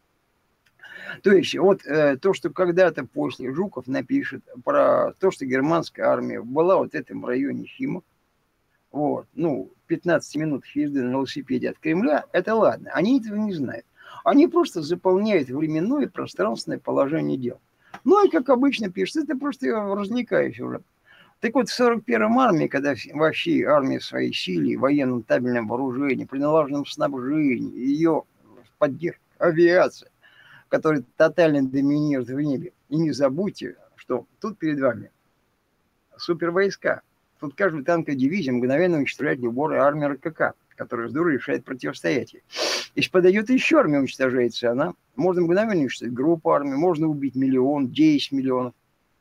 Speaker 1: То есть вот э, то, что когда-то после Жуков напишет про то, что германская армия была вот в этом районе Химок, вот, ну, пятнадцать минут езды на велосипеде от Кремля, это ладно, они этого не знают. Они просто заполняют временное и пространственное положение дел. Ну, и как обычно пишут, это просто развлекаюсь уже. Так вот, в сорок первом армии, когда во всей армии своей силе, военном табельном вооружении, при налаженном снабжении, ее поддержка, авиация, который тотально доминирует в небе. И не забудьте, что тут перед вами супервойска. Тут каждая танковая дивизия мгновенно уничтожает любую армию РКК, которая здорово решает противостоять ей. Если подойдет еще армия, уничтожается она, можно мгновенно уничтожить группу армии, можно убить миллион, десять миллионов.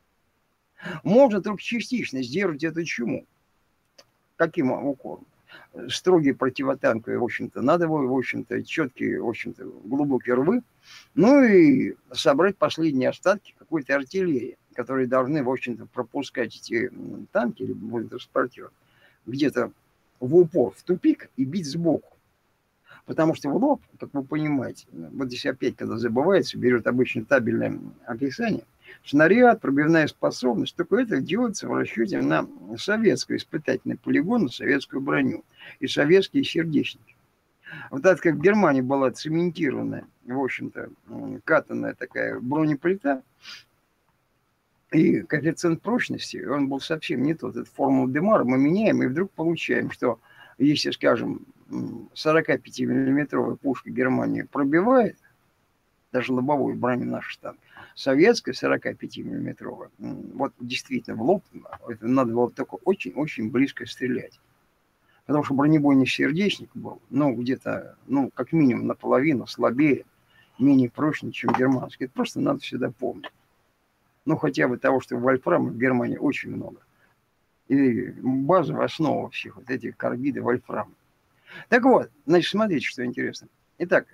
Speaker 1: Можно только частично сдержать эту чуму. Каким укором? Строгие противотанковые, в общем-то, надовые, в общем-то, четкие, в общем-то, глубокие рвы. Ну и собрать последние остатки какой-то артиллерии, которые должны, в общем-то, пропускать эти танки или бронетранспортеры где-то в упор, в тупик и бить сбоку. Потому что в лоб, как вы понимаете, вот здесь опять, когда забывается, берет обычно табельное описание, снаряд, пробивная способность, только это делается в расчете на советский испытательный полигон, на советскую броню и советские сердечники. Вот так как в Германии была цементированная, в общем-то, катанная такая бронеплита, и коэффициент прочности, он был совсем не тот. Это формулу Демара мы меняем, и вдруг получаем, что если, скажем, сорокапятимиллиметровая пушка Германии пробивает, даже лобовую броню наших танков, советская сорокапятимиллиметровая, вот действительно в лоб это надо было только очень-очень близко стрелять. Потому что бронебойный сердечник был, ну, где-то, ну, как минимум наполовину слабее, менее прочный, чем германский. Это просто надо всегда помнить. Ну, хотя бы того, что вольфрама в Германии очень много. И базовая основа всех вот этих карбиды вольфрама. Так вот, значит, смотрите, что интересно. Итак,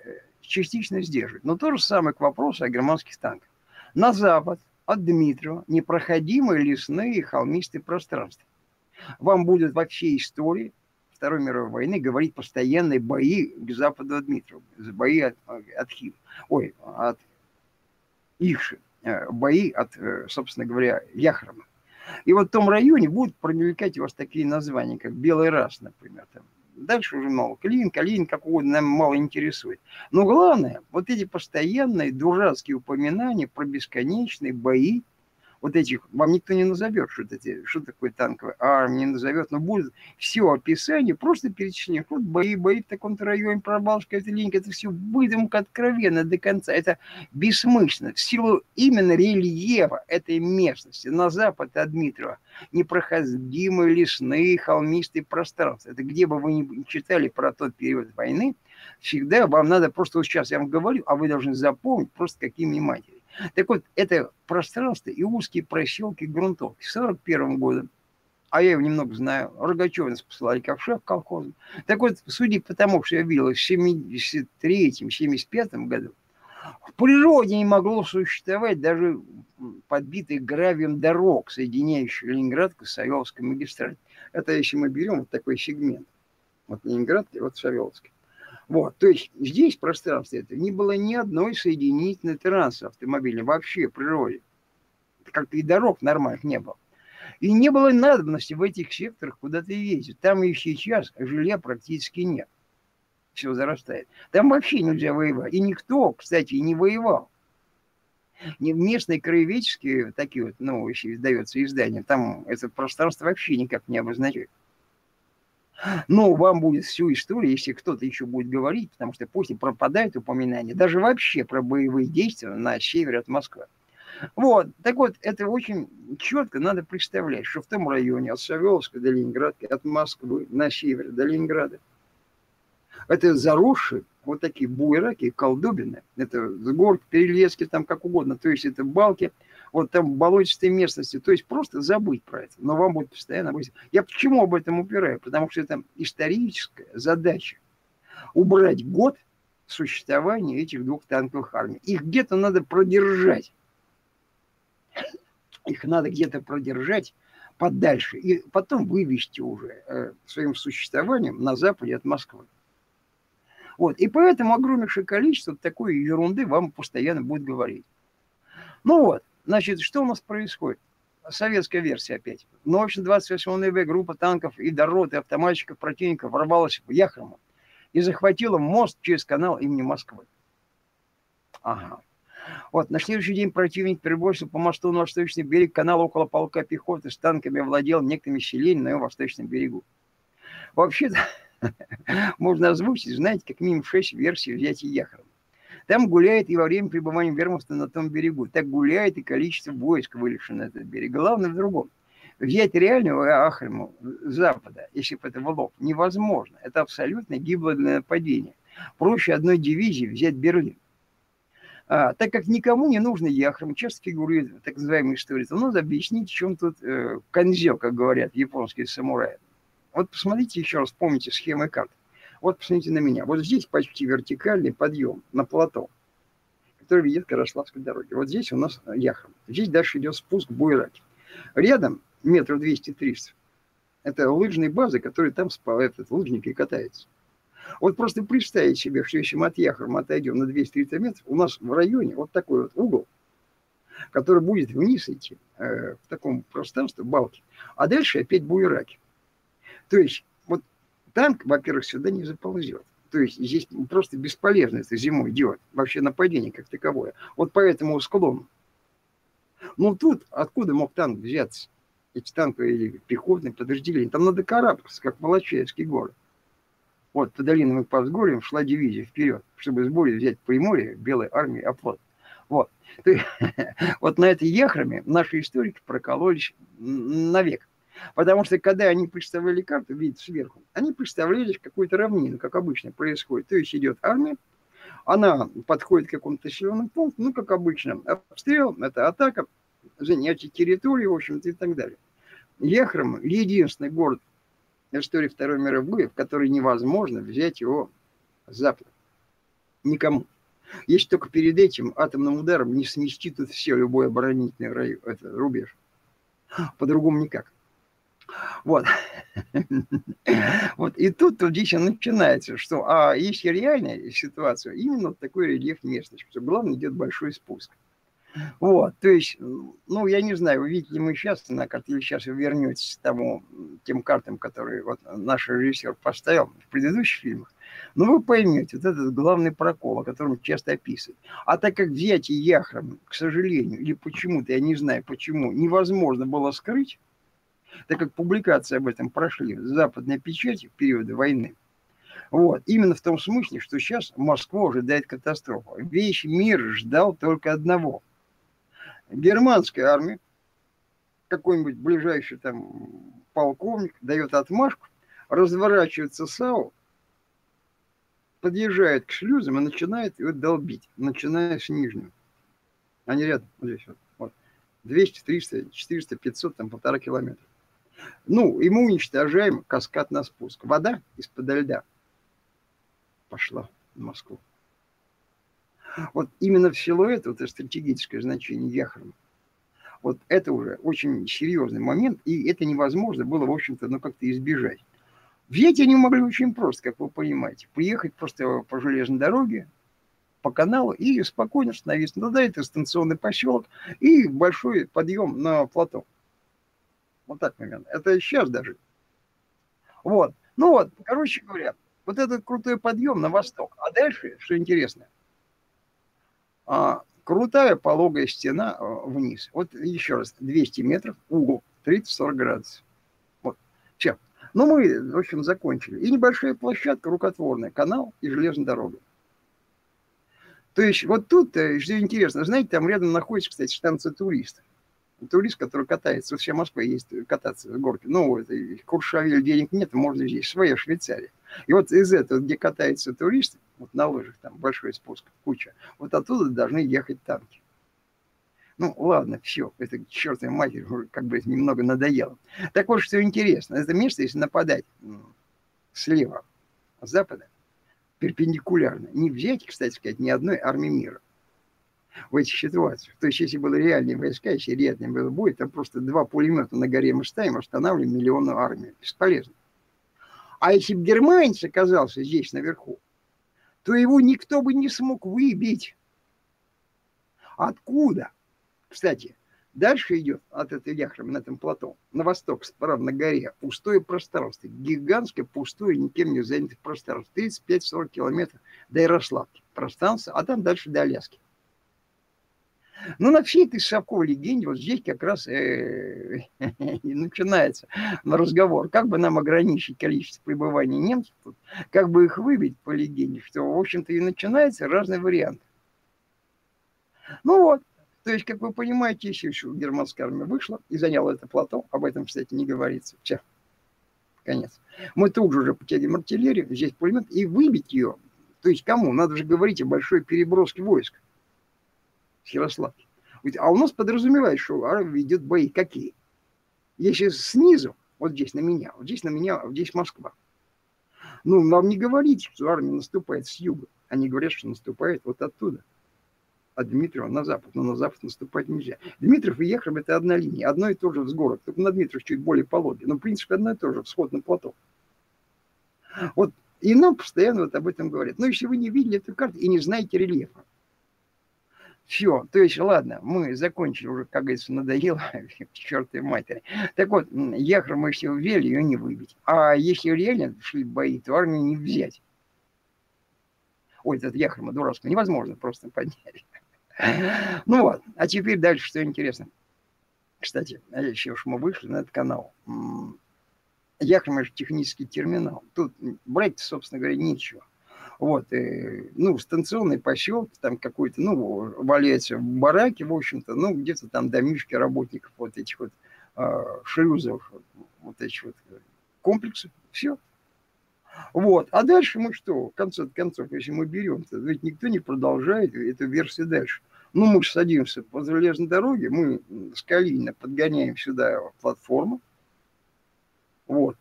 Speaker 1: частично сдерживает. Но то же самое к вопросу о германских танках. На запад от Дмитрова непроходимые лесные и холмистые пространства. Вам будет во всей истории Второй мировой войны говорить постоянные бои к западу от Дмитрова. Бои от, от Хива. Ой, от Ихши. Бои от, собственно говоря, Яхрома. И вот в том районе будут промелькать у вас такие названия, как Белый Раз, например. Там. Дальше уже мало. Клин, Калин, как угодно, нам мало интересует. Но главное, вот эти постоянные дурацкие упоминания про бесконечные бои, вот этих, вам никто не назовет, что, это, что такое танковая армия, не назовет, но будет все описание, просто перечисление. Вот бои, бои в таком-то районе, Пробалская линия, это все выдумка откровенно до конца. Это бессмысленно. В силу именно рельефа этой местности на запад от Дмитрова непроходимые лесные, холмистые пространства. Это где бы вы ни читали про тот период войны, всегда вам надо просто, вот сейчас я вам говорю, а вы должны запомнить просто какими матери. Так вот, это пространство и узкие проселки грунтовки. В сорок первом году, а я его немного знаю, Рогачева нас посылали как шеф колхоза. Так вот, судя по тому, что я видел в семьдесят третьем — семьдесят пятом году, в природе не могло существовать даже подбитых гравием дорог, соединяющих Ленинград к Савеловской магистрали. Это если мы берем вот такой сегмент. Вот Ленинград и вот Савеловский. Вот, то есть здесь пространство это не было ни одной соединительной трассы автомобильной вообще в природе. Как-то и дорог нормальных не было. И не было надобности в этих секторах куда-то ездить. Там и сейчас жилья практически нет. Все зарастает. Там вообще нельзя воевать. И никто, кстати, и не воевал. Местные краеведческие такие вот, ну, еще издается издание, там это пространство вообще никак не обозначает. Но вам будет всю историю, если кто-то еще будет говорить, потому что после пропадает упоминание, даже вообще про боевые действия на севере от Москвы. Вот, так вот, это очень четко надо представлять, что в том районе от Савеловска до Ленинграда, от Москвы на севере до Ленинграда, это заросшие вот такие буераки, колдобины, это горки, перелески, там как угодно, то есть это балки, вот там болотистые местности, то есть просто забыть про это, но вам будет постоянно быть. Я почему об этом упираю? Потому что это историческая задача убрать год существования этих двух танковых армий. Их где-то надо продержать. Их надо где-то продержать подальше и потом вывести уже э, своим существованием на западе от Москвы. Вот. И поэтому огромнейшее количество такой ерунды вам постоянно будет говорить. Ну вот, значит, что у нас происходит? Советская версия опять. Ночью двадцать восьмого ноября группа танков и до роты автоматчиков противника ворвалась в Яхрома и захватила мост через канал имени Москвы. Ага. Вот, на следующий день противник перебросил по мосту на восточный берег канала около полка пехоты с танками, овладел некоторыми селениями на его восточном берегу. Вообще-то можно озвучить, знаете, как минимум шесть версий взятия Яхрома. Там гуляет и во время пребывания вермахта на том берегу. Так гуляет и количество войск, вылезших на этот берег. Главное в другом. Взять реального Яхрома с запада, если бы это в лоб, невозможно. Это абсолютно гиблое нападение. Проще одной дивизии взять Берлин. А, так как никому не нужно Яхром, часто фигурирует так называемая история, то надо объяснить, в чем тут э, канзё, как говорят японские самураи. Вот посмотрите еще раз, помните схемы карт. Вот посмотрите на меня. Вот здесь почти вертикальный подъем на плато, который ведет к Ярославской дороге. Вот здесь у нас Яхром. Здесь дальше идет спуск в Буераки. Рядом метров двести-триста. Это лыжные базы, которые там этот, лыжники катаются. Вот просто представить себе, что если мы от Яхрома отойдем на двести тридцать метров, у нас в районе вот такой вот угол, который будет вниз идти э, в таком пространстве, балки, а дальше опять Буераки. То есть вот танк, во-первых, сюда не заползет. То есть здесь просто бесполезно это зимой делать, вообще нападение как таковое. Вот по этому склону. Ну тут откуда мог танк взяться? Эти танковые или пехотные подразделения. Там надо карабкаться, как Волочаевские горы. Вот по долинам и по взгорьям шла дивизия вперед, чтобы с боя взять Приморье, Белой армии, оплот. Вот. Вот на этой Яхроме наши историки прокололись навек. Потому что когда они представляли карту, видите, сверху, они представляли какую-то равнину, как обычно происходит. То есть идет армия, она подходит к какому-то населенному пункту, ну, как обычно, обстрел, это атака, занятие территории, в общем-то, и так далее. Яхром — единственный город в истории Второй мировой, в который невозможно взять его с запада. Никому. Если только перед этим атомным ударом не смести тут все, любой оборонительный район, это, рубеж. По-другому никак. Вот. Вот. И тут, тут здесь начинается, что а если реальная ситуация, именно такой рельеф местности, что главное идет большой спуск. Вот, то есть, ну, я не знаю, увидите ли мы сейчас на карте, или сейчас вы вернетесь к тому, тем картам, которые вот наш режиссер поставил в предыдущих фильмах, но вы поймете, вот этот главный прокол, о котором часто описывают. А так как взятие Яхром, к сожалению, или почему-то, я не знаю почему, невозможно было скрыть, так как публикации об этом прошли в западной печати в периоды войны, вот, именно в том смысле, что сейчас Москву ожидает катастрофа. Весь мир ждал только одного. Германская армия, какой-нибудь ближайший там полковник дает отмашку, разворачивается САУ, подъезжает к шлюзам и начинает его долбить, начиная с нижнего. Они рядом, вот здесь вот. вот. двести, триста, четыреста, пятьсот, там полтора километра. Ну, и мы уничтожаем каскад на спуск. Вода из-под льда пошла в Москву. Вот именно в силу этого, это стратегическое значение Яхрома. Вот это уже очень серьезный момент, и это невозможно было, в общем-то, ну, как-то избежать. Взять они могли очень просто, как вы понимаете. Приехать просто по железной дороге, по каналу и спокойно остановиться. Ну да, это станционный поселок и большой подъем на плато. Вот так момент. Это сейчас даже. Вот. Ну вот, короче говоря, вот этот крутой подъем на восток. А дальше, что интересно, а, крутая пологая стена вниз. Вот еще раз, двести метров, угол тридцать-сорок градусов. Вот, все. Ну, мы, в общем, закончили. И небольшая площадка рукотворная, канал и железная дорога. То есть вот тут, что интересно, знаете, там рядом находится, кстати, станция туристов. Турист, который катается, вот вся Москва есть кататься в горке. Ну, это Куршавель, денег нет, можно здесь, своя Швейцария. И вот из этого, где катаются туристы, вот на лыжах, там большой спуск, куча, вот оттуда должны ехать танки. Ну, ладно, все, это к чертовой матери уже как бы немного надоело. Так вот, что интересно, это место, если нападать слева, с запада, перпендикулярно, не взять, кстати сказать, ни одной армии мира в этих ситуациях. То есть, если были реальные войска, если реально было бой, там просто два пулемета на горе мы ставим, останавливаем миллионную армию. Бесполезно. А если бы германец оказался здесь наверху, то его никто бы не смог выбить. Откуда? Кстати, дальше идет от этой Яхромы на этом плато, на восток, справа на горе, пустое пространство. Гигантское, пустое, никем не занятое пространство. тридцать пять сорок километров до Ярославки. Пространство, а там дальше до Аляски. Ну, на всей этой совковой легенде вот здесь как раз э, и начинается разговор. Как бы нам ограничить количество пребывания немцев тут, как бы их выбить по легенде, что, в общем-то, и начинаются разные варианты. Ну вот, то есть, как вы понимаете, если еще германская армия вышла и заняла это плато, об этом, кстати, не говорится. Все, конец. Мы тут же уже потягиваем артиллерию, здесь пулемет, и выбить ее, то есть кому? Надо же говорить о большой переброске войск с Ярославки. А у нас подразумевает, что армия ведет бои какие? Если снизу, вот здесь на меня, вот здесь на меня, вот здесь Москва. Ну, нам не говорите, что армия наступает с юга. Они говорят, что наступает вот оттуда. От Дмитриева на запад. Но на запад наступать нельзя. Дмитриев и Яхром — это одна линия. Одно и то же с город. Только на Дмитриев чуть более пологий. Но, в принципе, одно и то же. Всход на плато. Вот. И нам постоянно вот об этом говорят. Но если вы не видели эту карту и не знаете рельефа, все, то есть, ладно, мы закончили уже, как говорится, надоело, к чертовой матери. Так вот, Яхром, мы все ввели, ее не выбить. А если реально шли бои, то армию не взять. Ой, этот Яхрома дурацкого невозможно просто поднять. Ну вот, а теперь дальше, что интересно. Кстати, еще уж мы вышли на этот канал. Яхром — это технический терминал. Тут брать, собственно говоря, нечего. Вот, и, ну, станционный поселок, там какой-то, ну, валяется в бараке, в общем-то, ну, где-то там домишки работников вот этих вот э, шлюзов, вот этих вот комплексов, все. Вот, а дальше мы что, в конце концов, если мы берем, то ведь никто не продолжает эту версию дальше. Ну, мы садимся по железной дороге, мы с Калинина подгоняем сюда платформу, вот.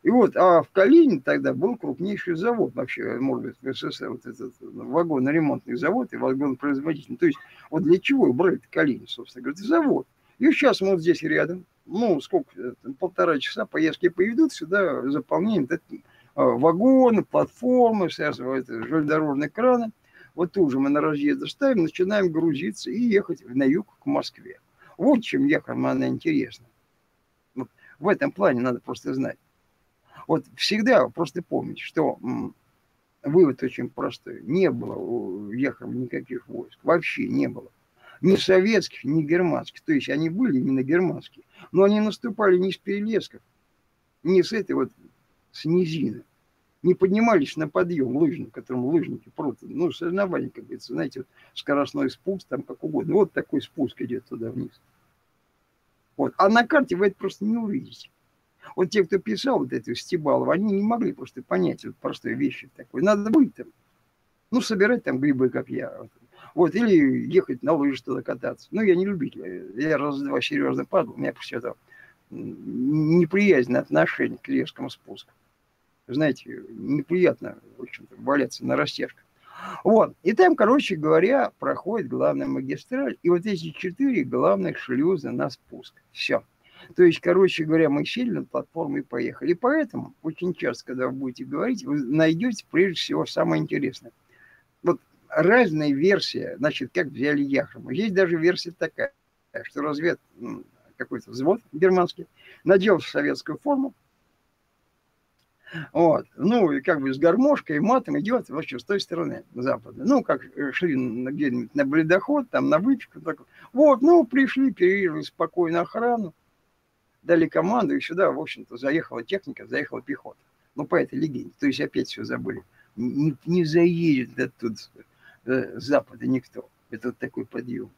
Speaker 1: И вот, а в Калине тогда был крупнейший завод вообще, может быть, в СССР, вот этот вагоноремонтный завод и вагонопроизводительный. То есть, вот для чего брали Калине, собственно говоря, это завод. И сейчас мы вот здесь рядом, ну, сколько, полтора часа поездки поведут, сюда заполняем вагоны, платформы, связывают железнодорожные краны. Вот тут же мы на разъезды ставим, начинаем грузиться и ехать на юг к Москве. Вот чем Яхрома она интересна. Вот в этом плане надо просто знать. Вот всегда просто помнить, что м, вывод очень простой. Не было у Яхрома никаких войск. Вообще не было. Ни советских, ни германских. То есть они были именно германские. Но они наступали не с перелесков, не с этой вот с низины. Не поднимались на подъем лыжник, которым лыжники просто, ну, соревнования, как говорится, знаете, вот, скоростной спуск, там как угодно. Вот такой спуск идет туда вниз. Вот. А на карте вы это просто не увидите. Вот те, кто писал вот это Стебалова, они не могли просто понять вот простые вещи такой. Надо быть там, ну, собирать там грибы, как я. Вот, или ехать на лыжи туда кататься. Ну, я не любитель. Я раз-два серьезно падал. У меня после этого неприязненное отношение к лесскому спуску. Знаете, неприятно, в общем-то, валяться на растяжках. Вот. И там, короче говоря, проходит главная магистраль. И вот эти четыре главных шлюза на спуск. Все. То есть, короче говоря, мы сели на платформу и поехали. И поэтому очень часто, когда вы будете говорить, вы найдете прежде всего самое интересное. Вот разные версии, значит, как взяли Яхрома. Есть даже версия такая, что развед какой-то взвод германский надел советскую форму. Вот. Ну, и как бы с гармошкой и матом идет вообще с той стороны запада. Ну, как шли где-нибудь на бледоход, там на выпечку. Так. Вот, ну, пришли, перерезали спокойно охрану, дали команду, и сюда, в общем-то, заехала техника, заехала пехота. Ну, по этой легенде. То есть опять все забыли. Не, не заедет оттуда с запада никто. Это вот такой подъем.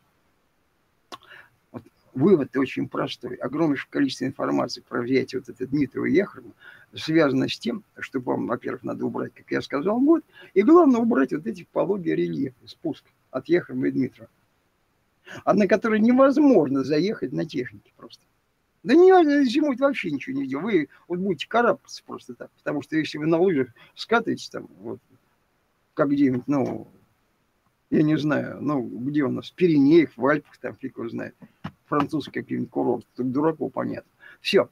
Speaker 1: Вот. Вывод очень простой. Огромнейшее количество информации про взятие вот этого Дмитрия Яхрома связано с тем, что, во-первых, надо убрать, как я сказал, год, и главное убрать вот эти пологие рельефы, спуск от Яхрома и Дмитрия, а на который невозможно заехать на технике просто. Да не, зимой вообще ничего не делать. Вы вот будете карабкаться просто так, потому что если вы на лыжах скатаетесь там, вот, как где-нибудь, ну, я не знаю, ну, где у нас, в Пиренеях, в Альпах, там, фиг его знает, французский какой-нибудь курорт, тут дураку понятно. Все.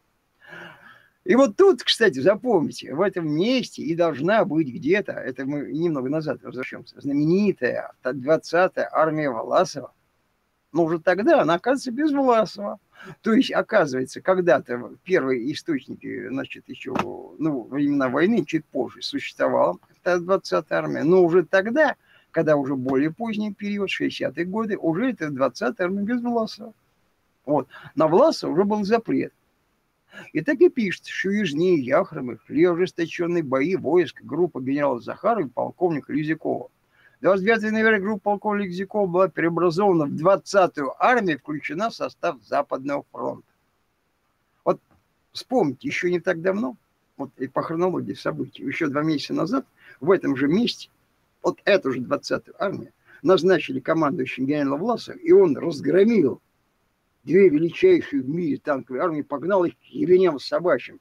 Speaker 1: И вот тут, кстати, запомните, в этом месте и должна быть где-то, это мы немного назад возвращаемся, знаменитая двадцатая армия Власова. Но уже тогда она, оказывается, без Власова. То есть, оказывается, когда-то первые источники, значит, еще, ну, во времена войны, чуть позже существовала эта двадцатая армия. Но уже тогда, когда уже более поздний период, шестидесятые годы, уже это двадцатая армия без Власова. Вот. На Власова уже был запрет. И так и пишет, что южнее Яхрома шли ожесточенные бои войск группы генерала Захарова и полковника Лизякова. двадцать девятого ноября группа полковника Лизякова была преобразована в двадцатую армию, включена в состав Западного фронта. Вот вспомните, еще не так давно, вот и по хронологии событий, еще два месяца назад, в этом же месте, вот эту же двадцатую армию назначили командующим генерала Власова, и он разгромил две величайшие в мире танковые армии, погнал их к ебеням собачьим.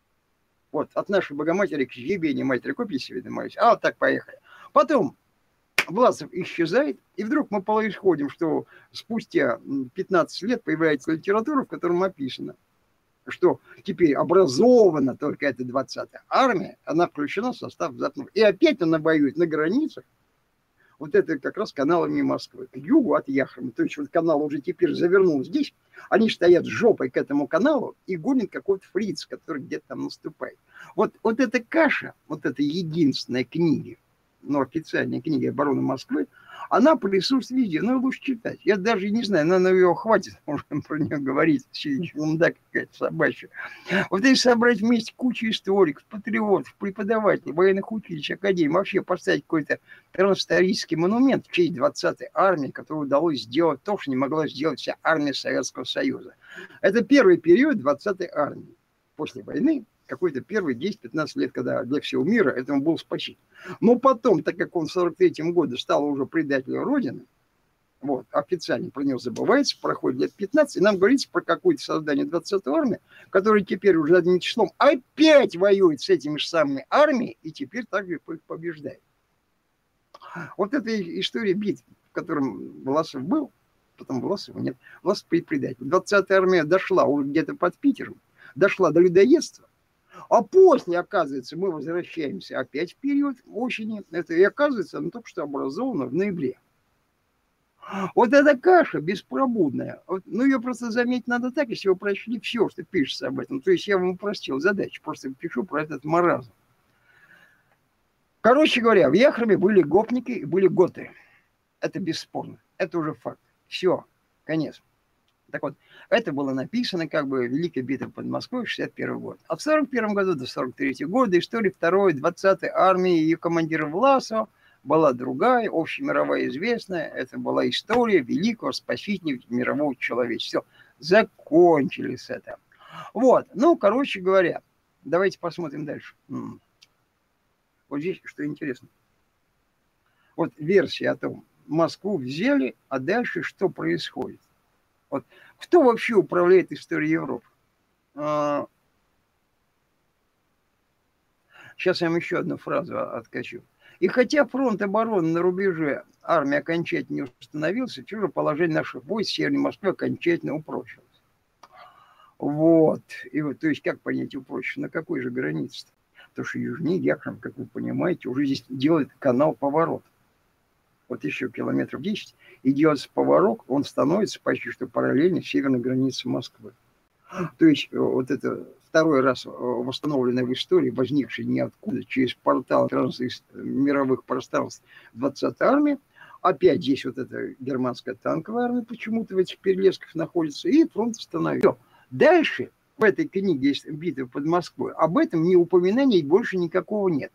Speaker 1: Вот, от нашей Богоматери к ебене матери копии себе домовились. А вот так поехали. Потом Власов исчезает, и вдруг мы происходим, что спустя пятнадцать лет появляется литература, в котором описано, что теперь образована только эта двадцатая армия, она включена в состав Западного. И опять она воюет на границах. Вот это как раз каналами Москвы, к югу от Яхрома. То есть вот канал уже теперь завернул здесь. Они стоят жопой к этому каналу и гонят какой-то фриц, который где-то там наступает. Вот, вот эта каша, вот эта единственная книга, ну, официальная книга обороны Москвы, она присутствует везде. Ну, лучше читать. Я даже не знаю, наверное, ее хватит, можем про нее говорить. Ерунда какая-то собачья. Вот если собрать вместе кучу историков, патриотов, преподавателей, военных училищ, академий, вообще поставить какой-то трансисторический монумент в честь двадцатой армии, которой удалось сделать то, что не могла сделать вся армия Советского Союза. Это первый период двадцатой армии. После войны какой-то первые десять-пятнадцать лет, когда для всего мира этому был спасибо. Но потом, так как он в сорок третьем году стал уже предателем Родины, Вот, официально про него забывается, проходит лет пятнадцать, и нам говорится про какое-то создание двадцатой армии, которая теперь уже одним числом опять воюет с этими же самыми армиями, и теперь также их побеждает. Вот эта история битв, в котором Власов был, потом Власова нет, Власов предатель. двадцатая армия дошла уже где-то под Питером, дошла до людоедства, а после, оказывается, мы возвращаемся опять в период осени, это и оказывается, она только что образована в ноябре. Вот эта каша беспробудная, вот, ну ее просто заметить надо так, если вы прочли все, что пишется об этом. То есть я вам упростил задачу, просто пишу про этот маразм. Короче говоря, в Яхроме были гопники и были готы. Это бесспорно, это уже факт. Все, конец. Так вот, это было написано как бы Великая битва под Москвой, шестьдесят первый год. А в сорок первом году до сорок третьего года история второй, двадцатой армии и ее командира Власова была другая, общемировая известная. Это была история великого спасителя мирового человечества. Все, закончили с этим. Вот, ну, короче говоря, давайте посмотрим дальше. Вот здесь что интересно. Вот версия о том, Москву взяли, а дальше что происходит? Вот. Кто вообще управляет историей Европы? А... Сейчас я вам еще одну фразу откачу. И хотя фронт обороны на рубеже армии окончательно не установился, все же положение наших войск в Северной Москве окончательно упрочилось. Вот. И вот, то есть, как понять упрочилось? На какой же границе-то? Потому что южнее Яхром, как вы понимаете, уже здесь делает канал поворот. Вот еще километров десять, и делается поворот, он становится почти что параллельно северной границе Москвы. То есть вот это второй раз восстановленная в истории, возникшая ниоткуда, через портал мировых пространств двадцатой армии, опять здесь вот эта германская танковая армия почему-то в этих перелесках находится, и фронт становится. Дальше в этой книге есть битва под Москвой, об этом ни упоминаний больше никакого нет.